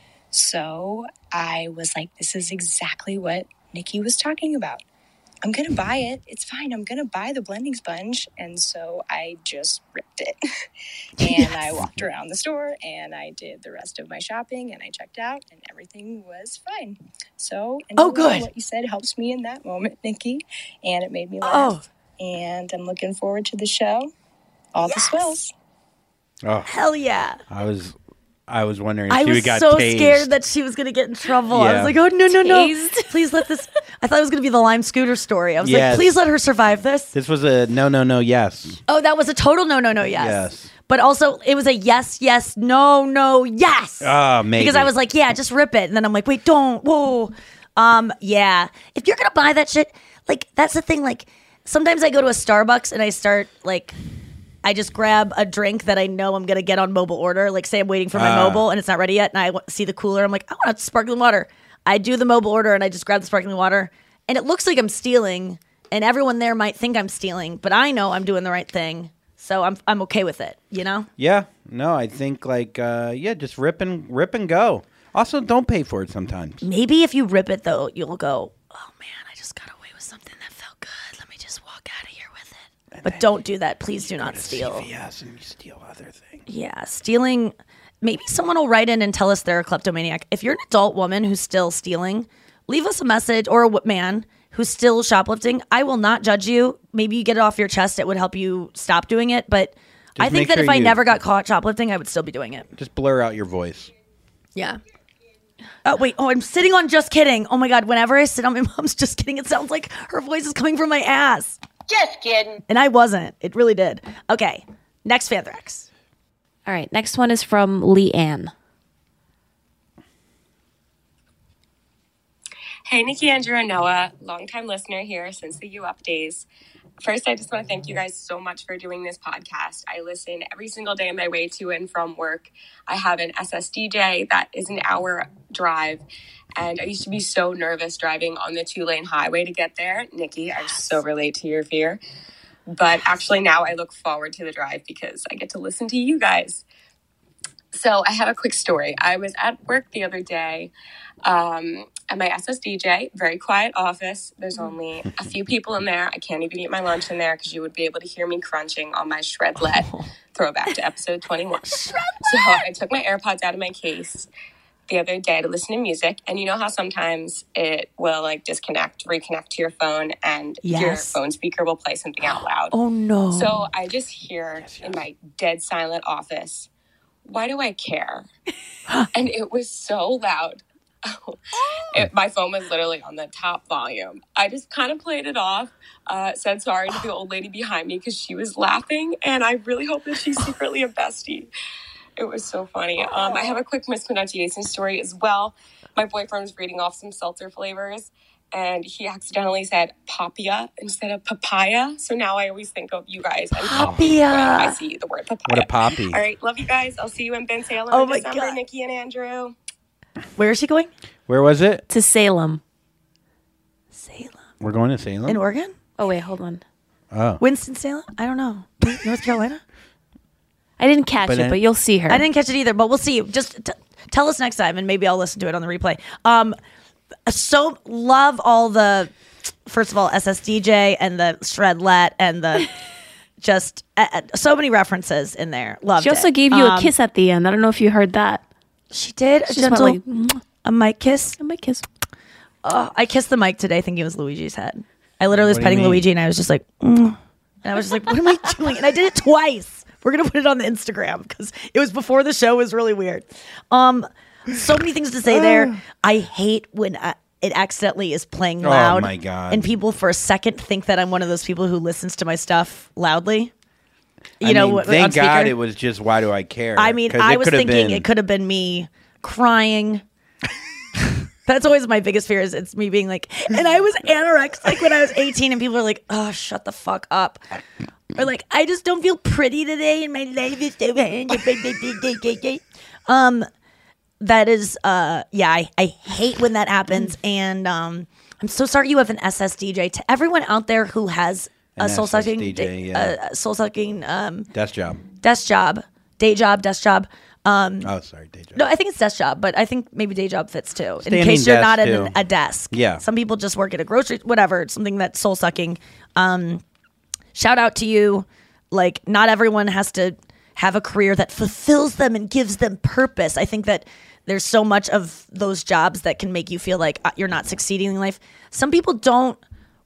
So I was like, this is exactly what Nikki was talking about. I'm going to buy it. It's fine. I'm going to buy the blending sponge. And so I just ripped it. and I walked around the store and I did the rest of my shopping and I checked out and everything was fine. So, and Oh, good. what you said helps me in that moment, Nikki. And it made me laugh. And I'm looking forward to the show. All the swells. Oh, Hell yeah. I was, I was wondering if I she was got so tased. scared that she was going to get in trouble. I Yeah. was like, oh, no, no, no. Tased. Please let this. I thought it was going to be the Lime Scooter story. I was Yes. like, please let her survive this. This was a no, no, no, yes. Oh, that was a total no, no, no, yes. Yes. But also, it was a yes, yes, no, no, yes. Ah, maybe. Because I was like, yeah, just rip it. And then I'm like, wait, don't. Whoa. Um, yeah. If you're going to buy that shit, like, that's the thing. Like, sometimes I go to a Starbucks and I start, like, I just grab a drink that I know I'm going to get on mobile order. Like, say I'm waiting for my Ah. mobile and it's not ready yet. And I w- see the cooler. I'm like, I want sparkling water. I do the mobile order and I just grab the sparkling water. And it looks like I'm stealing. And everyone there might think I'm stealing. But I know I'm doing the right thing. So I'm I'm okay with it, you know? Yeah, no, I think like uh, yeah, just rip and rip and go. Also, don't pay for it sometimes. Maybe if you rip it, though, you'll go, oh, man, I just got away with something that felt good. Let me just walk out of here with it. But don't do that. Please do not steal. Yes, and you steal other things. Yeah, stealing. Maybe someone will write in and tell us they're a kleptomaniac. If you're an adult woman who's still stealing, leave us a message, or a w- man who's still shoplifting. I will not judge you. Maybe you get it off your chest. It would help you stop doing it. But I Just think make that sure if I you- never got caught shoplifting, I would still be doing it. Just blur out your voice. Yeah. Oh, wait. Oh, I'm sitting on Just Kidding. Oh, my God. Whenever I sit on my mom's Just Kidding, it sounds like her voice is coming from my ass. Just kidding. And I wasn't. It really did. Okay. Next Fanthrax. All right. Next one is from Leanne. Hey, Nikki, Andrew, and Noah, longtime listener here since the U Up days. First, I just want to thank you guys so much for doing this podcast. I listen every single day on my way to and from work. I have an S S D J that is an hour drive, and I used to be so nervous driving on the two-lane highway to get there. Nikki, I so relate to your fear. But actually now I look forward to the drive because I get to listen to you guys. So I have a quick story. I was at work the other day um, at my S S D J, very quiet office. There's only a few people in there. I can't even eat my lunch in there because you would be able to hear me crunching on my Shredlet throwback to episode twenty-one. So I took my AirPods out of my case the other day to listen to music. And you know how sometimes it will like disconnect, reconnect to your phone and your Yes. phone speaker will play something out loud. Oh, no. So I just hear in my dead silent office, why do I care? And it was so loud. It, my phone was literally on the top volume. I just kind of played it off, uh, said sorry to the old lady behind me because she was laughing, and I really hope that she's secretly a bestie. It was so funny. Um, I have a quick mispronunciation story as well. My boyfriend was reading off some seltzer flavors, and he accidentally said papaya instead of papaya. So now I always think of you guys and Papaya. when I see the word papaya. What a poppy. All right, love you guys. I'll see you in Ben Salem Oh in my December, God. Nikki and Andrew. Where is she going? Where was it? To Salem. We're going to Salem. In Oregon? Oh, wait, hold on. Oh, Winston-Salem? I don't know. North Carolina? I didn't catch But it, then- but you'll see her. I didn't catch it either, but we'll see. Just t- tell us next time, and maybe I'll listen to it on the replay. Um, so love all the, first of all, S S D J and the Shredlet and the just uh, uh, so many references in there. Loved She also it. gave you a Um, kiss at the end. I don't know if you heard that. She did. A She just went gentle, like, "Mwah." a mic kiss. A mic kiss. Oh, I kissed the mic today thinking it was Luigi's head. I literally was What do you petting mean? Luigi and I was just like, mm. And I was just like, what am I doing? And I did it twice. We're going to put it on the Instagram because it was before the show. It was really weird. Um, so many things to say there. I hate when I, it accidentally is playing Oh, loud. my God. And people for a second think that I'm one of those people who listens to my stuff loudly. You I know, mean, w- thank on speaker. God it was just why do I care? I mean, 'Cause I it was could have thinking been- it could have been me crying. That's always my biggest fear is it's me being like, and I was anorexic when I was eighteen and people are like, oh, shut the fuck up. Or like, I just don't feel pretty today and my life is so Um, that is, uh, yeah, I, I hate when that happens. And um, I'm so sorry you have an S S D J. To everyone out there who has An a soul-sucking, S S D J, yeah. uh, soul-sucking um, Desk job. desk job, day job, desk job. Um, Oh, sorry, day job. No, I think it's desk job, but I think maybe day job fits too. In Standing case you're desk, not at too. an, a desk. Yeah. Some people just work at a grocery, whatever, something that's soul sucking. Um, shout out to you. Like, not everyone has to have a career that fulfills them and gives them purpose. I think that there's so much of those jobs that can make you feel like uh, you're not succeeding in life. Some people don't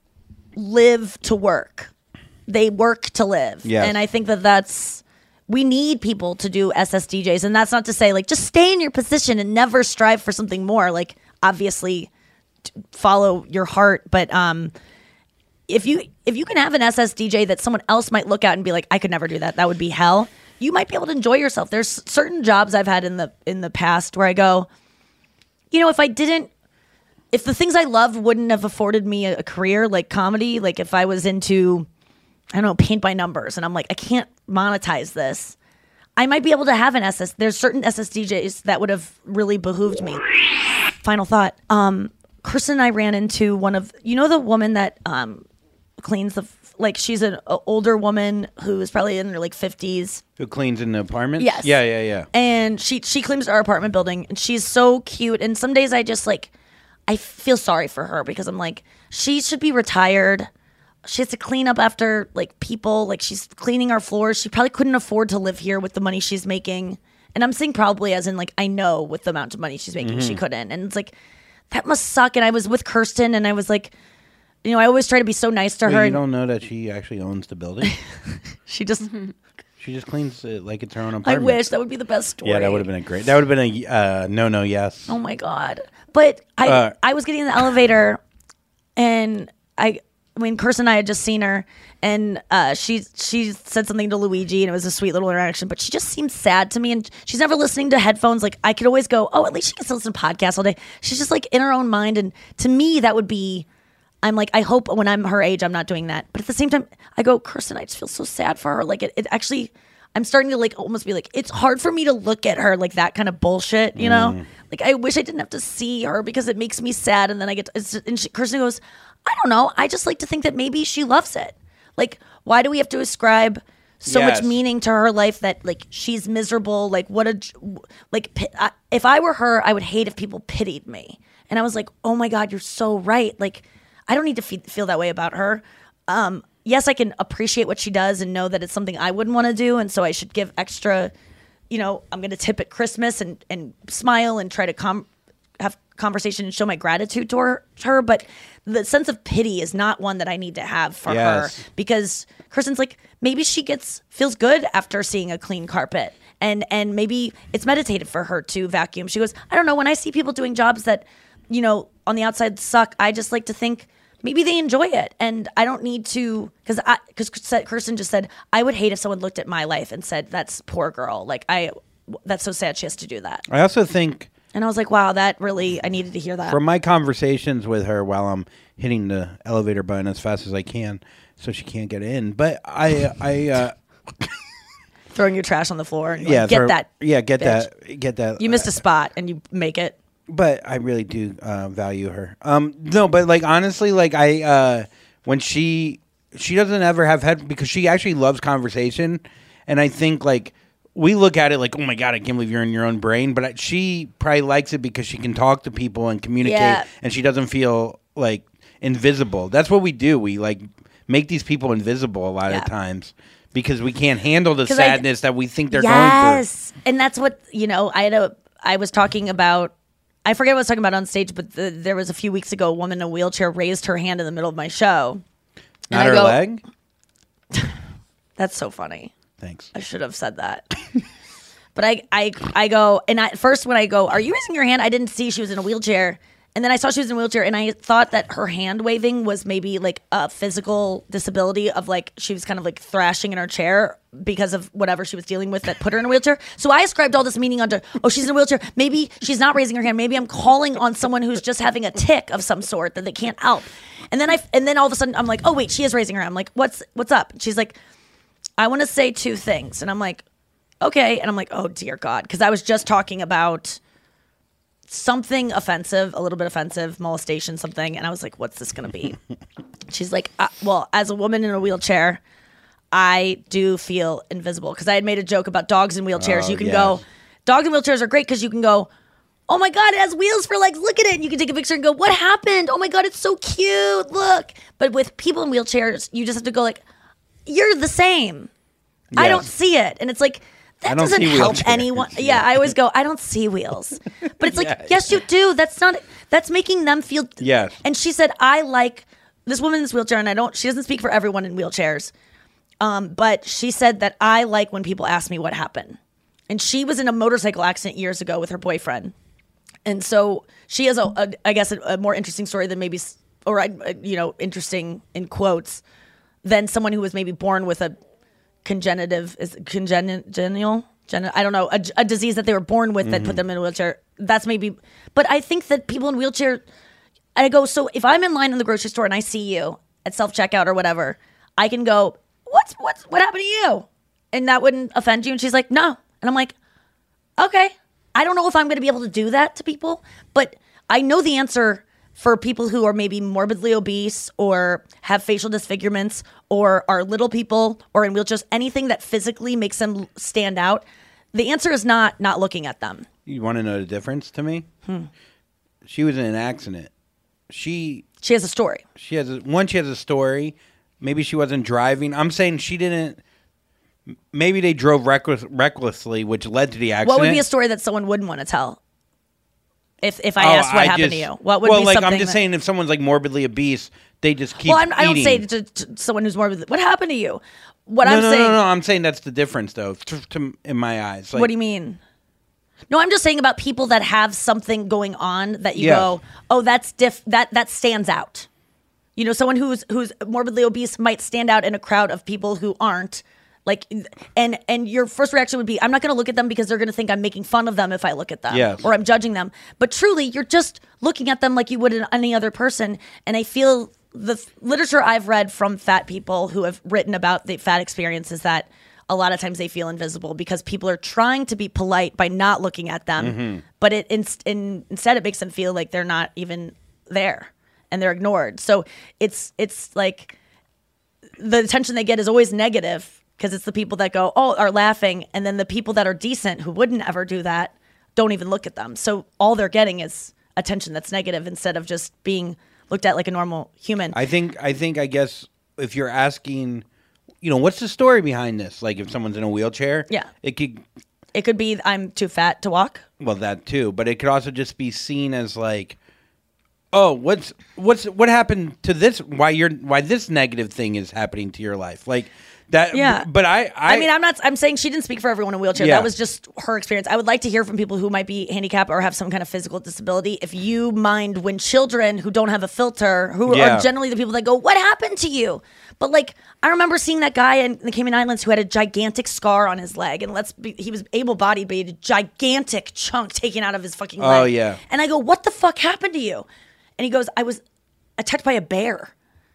live to work. They work to live. Yes. And I think that that's, we need people to do S S D Js. And that's not to say like, just stay in your position and never strive for something more. Like obviously t- follow your heart. But um, if you, if you can have an S S D J that someone else might look at and be like, I could never do that. That would be hell. You might be able to enjoy yourself. There's certain jobs I've had in the, in the past where I go, you know, if I didn't, if the things I love wouldn't have afforded me a, a career like comedy, like if I was into, I don't know, paint by numbers, and I'm like, I can't monetize this, I might be able to have an S S. There's certain S S D Js that would have really behooved me. Final thought. Um, Kristen and I ran into one of, you know, the woman that um, cleans the, like she's an a older woman who is probably in her like fifties. Who cleans in the apartment? Yes. Yeah, yeah, yeah. And she she cleans our apartment building, and she's so cute. And some days I just like, I feel sorry for her because I'm like, she should be retired. She has to clean up after like people. Like she's cleaning our floors. She probably couldn't afford to live here with the money she's making. And I'm saying probably as in like, I know with the amount of money she's making, Mhm. she couldn't. And it's like, that must suck. And I was with Kirsten, and I was like, you know, I always try to be so nice to Wait, her. you and don't know that she actually owns the building? she just She just cleans it like it's her own I apartment. wish that would be the best story. Yeah, that would have been a great. That would have been a uh, no, no, yes. Oh my God. But I Uh, I was getting in the elevator, and I I mean Kirsten and I had just seen her, and uh, she she said something to Luigi, and it was a sweet little interaction, but she just seemed sad to me, and she's never listening to headphones. Like I could always go, oh, at least she gets to listen to podcasts all day. She's just like in her own mind, and to me that would be, I'm like, I hope when I'm her age I'm not doing that. But at the same time, I go, Kirsten, I just feel so sad for her. Like it, it actually, I'm starting to like almost be like, it's hard for me to look at her like that kind of bullshit, you know? Mm. Like I wish I didn't have to see her because it makes me sad. And then I get to, it's, and she, Kirsten goes, I don't know. I just like to think that maybe she loves it. Like, why do we have to ascribe so Yes. much meaning to her life that like she's miserable? Like what a like pi- I, if I were her, I would hate if people pitied me. And I was like, oh my God, you're so right. Like I don't need to fe- feel that way about her. Um, yes, I can appreciate what she does and know that it's something I wouldn't want to do, and so I should give extra. You know, I'm going to tip at Christmas and and smile and try to com- have conversation and show my gratitude to her, to her. But the sense of pity is not one that I need to have for Yes. her, because Kristen's like, maybe she gets feels good after seeing a clean carpet, and and maybe it's meditative for her to vacuum. She goes, I don't know, when I see people doing jobs that, you know, on the outside suck, I just like to think maybe they enjoy it, and I don't need to, because I because Kirsten just said, I would hate if someone looked at my life and said, that's poor girl, like I that's so sad she has to do that. I also think And I was like, wow, that really, I needed to hear that. from my conversations with her while I'm hitting the elevator button as fast as I can so she can't get in. But I, I, uh, Throwing your trash on the floor and yeah, like, get throw- that. yeah, get bitch. that, get that. You missed a spot and you make it. But I really do uh, value her. Um, no, but like honestly, like I, uh, when she, she doesn't ever have head because she actually loves conversation, and I think like we look at it like, oh my God, I can't believe you're in your own brain. But I- she probably likes it because she can talk to people and communicate, Yeah. and she doesn't feel like invisible. That's what we do. We like make these people invisible a lot of times because we can't handle the 'Cause I- sadness that we think they're going through. Yes, and that's what, you know. I had a. I was talking about. I forget what I was talking about on stage, but the, there was a few weeks ago, a woman in a wheelchair raised her hand in the middle of my show. And Not I her go, leg. That's so funny. Thanks. I should have said that. But I, I, I go, and I, at first when I go, are you raising your hand? I didn't see she was in a wheelchair. And then I saw she was in a wheelchair, and I thought that her hand waving was maybe like a physical disability of like she was kind of like thrashing in her chair because of whatever she was dealing with that put her in a wheelchair. So I ascribed all this meaning onto, oh, she's in a wheelchair. Maybe she's not raising her hand. Maybe I'm calling on someone who's just having a tic of some sort that they can't help. And then I, and then all of a sudden I'm like, oh wait, she is raising her hand. I'm like, what's what's up? And she's like, I want to say two things. And I'm like, okay. And I'm like, oh dear God, because I was just talking about something offensive, a little bit offensive, molestation, something. And I was like, what's this going to be? She's like, uh, well, as a woman in a wheelchair, I do feel invisible. Because I had made a joke about dogs in wheelchairs. Oh, you can yes. go, dogs in wheelchairs are great because you can go, oh my God, it has wheels for legs. Look at it. And you can take a picture and go, what happened? Oh my God, it's so cute. Look. But with people in wheelchairs, you just have to go like, you're the same. I Yes. don't see it. And it's like, I that don't doesn't see help wheelchairs. anyone. Yeah, I always go, I don't see wheels. But it's like, Yeah, yes, you do. That's not, that's making them feel. Yes. And she said, I like this woman in this wheelchair, and I don't, she doesn't speak for everyone in wheelchairs. Um, but she said that I like when people ask me what happened. And she was in a motorcycle accident years ago with her boyfriend. And so she has, a, a I guess, a, a more interesting story than maybe, s- or, uh, you know, interesting in quotes, than someone who was maybe born with a congenitive, is it congenital, gen- I don't know, a, a disease that they were born with that put them in a wheelchair. That's maybe, but I think that people in wheelchair, I go, so if I'm in line in the grocery store and I see you at self-checkout or whatever, I can go, what's, what's, what happened to you? And that wouldn't offend you. And she's like, no. And I'm like, okay. I don't know if I'm going to be able to do that to people, but I know the answer for people who are maybe morbidly obese or have facial disfigurements or are little people or in wheelchairs, anything that physically makes them stand out. The answer is not not looking at them. You want to know the difference to me? Hmm. She was in an accident. She She has a story. she has a, one. She has a story. Maybe she wasn't driving. I'm saying she didn't. Maybe they drove reckless, recklessly, which led to the accident. What would be a story that someone wouldn't want to tell? If if I Oh, asked what I happened just- to you, what would well, be like something I'm just that- saying, if someone's like morbidly obese, they just keep well, I'm, I don't eating. say to, to someone who's morbid, what happened to you? What no, I'm no, saying. no, no. I'm saying that's the difference, though, to, to, in my eyes. Like, What do you mean? No, I'm just saying about people that have something going on that you Yeah. go, oh, that's diff. That that stands out. You know, someone who's who's morbidly obese might stand out in a crowd of people who aren't. Like, and and your first reaction would be, I'm not going to look at them because they're going to think I'm making fun of them if I look at them, Yes. or I'm judging them. But truly, you're just looking at them like you would any other person. And I feel the f- literature I've read from fat people who have written about the fat experience is that a lot of times they feel invisible because people are trying to be polite by not looking at them, Mhm. but it in, in, instead it makes them feel like they're not even there and they're ignored. So it's it's like the attention they get is always negative because it's the people that go, oh, are laughing, and then the people that are decent who wouldn't ever do that don't even look at them. So all they're getting is attention that's negative instead of just being looked at like a normal human. I think. I think. I guess if you're asking, you know, what's the story behind this? Like, if someone's in a wheelchair, Yeah. it could. It could be I'm too fat to walk. Well, that too, but it could also just be seen as like, oh, what's what's what happened to this? Why you're why this negative thing is happening to your life? Like that. Yeah. But I. I, I mean, I'm not. I'm saying she didn't speak for everyone in a wheelchair. Yeah. That was just her experience. I would like to hear from people who might be handicapped or have some kind of physical disability. If you mind when children who don't have a filter, who Yeah. are generally the people that go, "What happened to you?" But like, I remember seeing that guy in the Cayman Islands who had a gigantic scar on his leg, and let's be, he was able-bodied, but he had a gigantic chunk taken out of his fucking leg. Oh, yeah. And I go, "What the fuck happened to you?" And he goes, "I was attacked by a bear."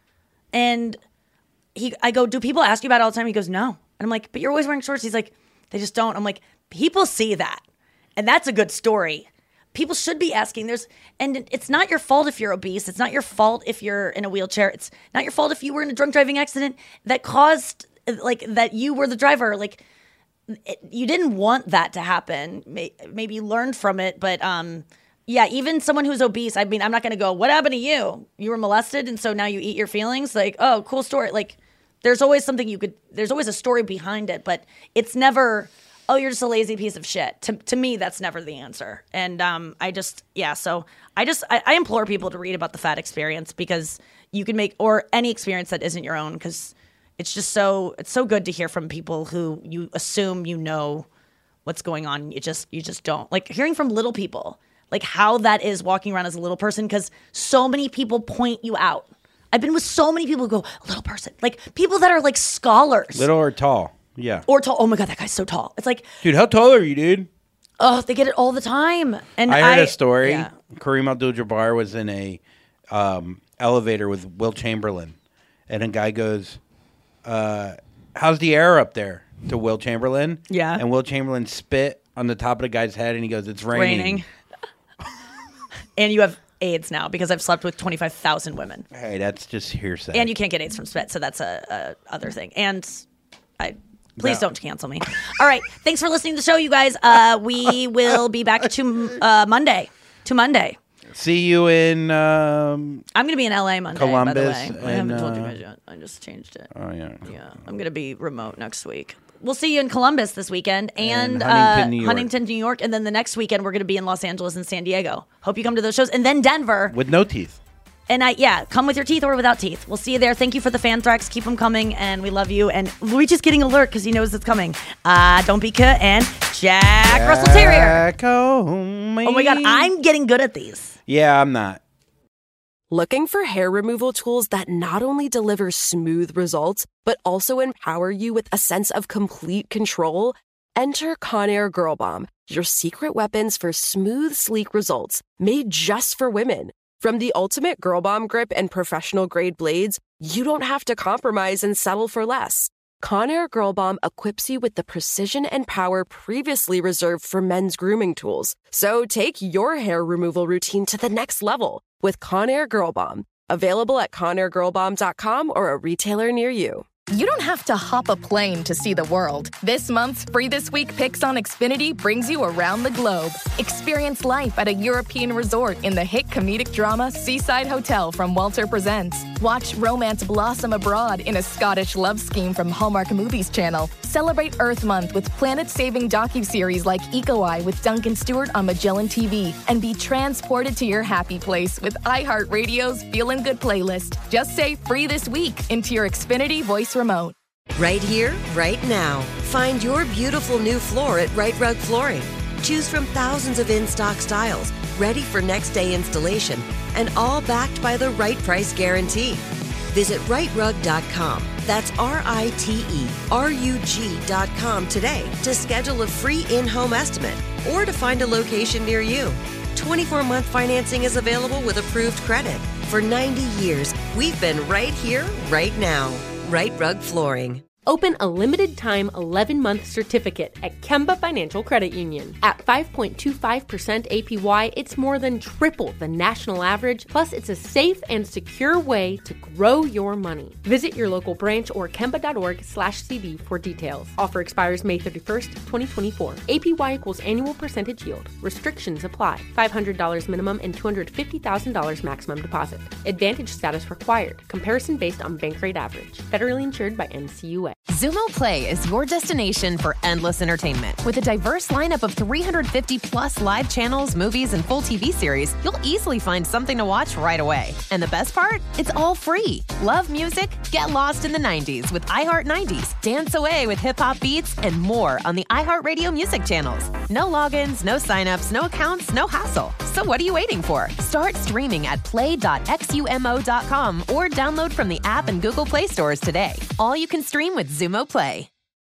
And he, I go, "Do people ask you about it all the time?" He goes, "No." And I'm like, "But you're always wearing shorts." He's like, "They just don't." I'm like, people see that. And that's a good story. People should be asking. There's, and it's not your fault if you're obese. It's not your fault if you're in a wheelchair. It's not your fault if you were in a drunk driving accident that caused, like, that you were the driver. Like, it, you didn't want that to happen. May, maybe you learned from it, but um, yeah, even someone who's obese. I mean, I'm not going to go, "What happened to you? You were molested, and so now you eat your feelings." Like, oh, cool story. Like, there's always something you could. There's always a story behind it, but it's never, "Oh, you're just a lazy piece of shit." To to me, that's never the answer. And um, I just yeah. So I just I, I implore people to read about the fat experience because you can make or any experience that isn't your own because it's just so it's so good to hear from people who you assume you know what's going on. You just you just don't like hearing from little people. like how that is walking around as a little person because so many people point you out. I've been with so many people who go, little person. Like people that are like scholars. Little or tall. Yeah. Or tall. Oh my God, that guy's so tall. It's like, dude, how tall are you, dude? Oh, they get it all the time. And I heard I, a story. Yeah. Kareem Abdul-Jabbar was in a um, elevator with Will Chamberlain, and a guy goes, uh, "How's the air up there?" to Will Chamberlain. Yeah. And Will Chamberlain spit on the top of the guy's head, and he goes, "It's raining." Raining. And you have AIDS now because I've slept with twenty-five thousand women. Hey, that's just hearsay. And you can't get AIDS from spit, so that's a, a other thing. And I please No. don't cancel me. All right, thanks for listening to the show, you guys. Uh, we will be back to uh, Monday. To Monday. See you in um, I'm going to be in L A Monday, Columbus. by the way. I haven't and, told you uh, guys yet. I just changed it. Oh, yeah. Yeah, I'm going to be remote next week. We'll see you in Columbus this weekend and, And Huntington, uh, New York. Huntington, New York. And then the next weekend, we're going to be in Los Angeles and San Diego. Hope you come to those shows. And then Denver. With no teeth. And I, yeah, come with your teeth or without teeth. We'll see you there. Thank you for the fan threats. Keep them coming. And we love you. And Luigi's getting alert because he knows it's coming. Uh, don't be cut. And Jack, Russell Terrier. Oh my God, I'm getting good at these. Yeah, I'm not. Looking for hair removal tools that not only deliver smooth results, but also empower you with a sense of complete control? Enter Conair Girl Bomb, your secret weapons for smooth, sleek results, made just for women. From the ultimate Girl Bomb grip and professional grade blades, you don't have to compromise and settle for less. Conair Girl Bomb equips you with the precision and power previously reserved for men's grooming tools. So take your hair removal routine to the next level with Conair Girl Bomb. Available at conair girl bomb dot com or a retailer near you. You don't have to hop a plane to see the world. This month's Free This Week Picks on Xfinity brings you around the globe. Experience life at a European resort in the hit comedic drama Seaside Hotel from Walter Presents. Watch romance blossom abroad in a Scottish love scheme from Hallmark Movies Channel. Celebrate Earth Month with planet-saving docuseries like Eco Eye with Duncan Stewart on Magellan T V. And be transported to your happy place with iHeartRadio's Feelin' Good playlist. Just say Free This Week into your Xfinity voice remote. Right here, right now. Find your beautiful new floor at Right Rug Flooring. Choose from thousands of in-stock styles, ready for next day installation, and all backed by the right price guarantee. Visit right rug dot com. That's R I T E R U G dot com today to schedule a free in-home estimate or to find a location near you. twenty-four month financing is available with approved credit. For ninety years, we've been right here, right now. Right Rug Flooring. Open a limited-time eleven-month certificate at Kemba Financial Credit Union. At five point two five percent A P Y, it's more than triple the national average, plus it's a safe and secure way to grow your money. Visit your local branch or kemba.org slash CD for details. Offer expires May thirty-first, twenty twenty-four. A P Y equals annual percentage yield. Restrictions apply. five hundred dollars minimum and two hundred fifty thousand dollars maximum deposit. Advantage status required. Comparison based on bank rate average. Federally insured by N C U A. Xumo Play is your destination for endless entertainment. With a diverse lineup of three hundred fifty plus live channels, movies, and full T V series, you'll easily find something to watch right away. And the best part? It's all free. Love music? Get lost in the nineties with iHeart nineties. Dance away with hip-hop beats and more on the iHeartRadio music channels. No logins, no signups, no accounts, no hassle. So what are you waiting for? Start streaming at play dot xumo dot com or download from the app and Google Play stores today. All you can stream with Xumo Play.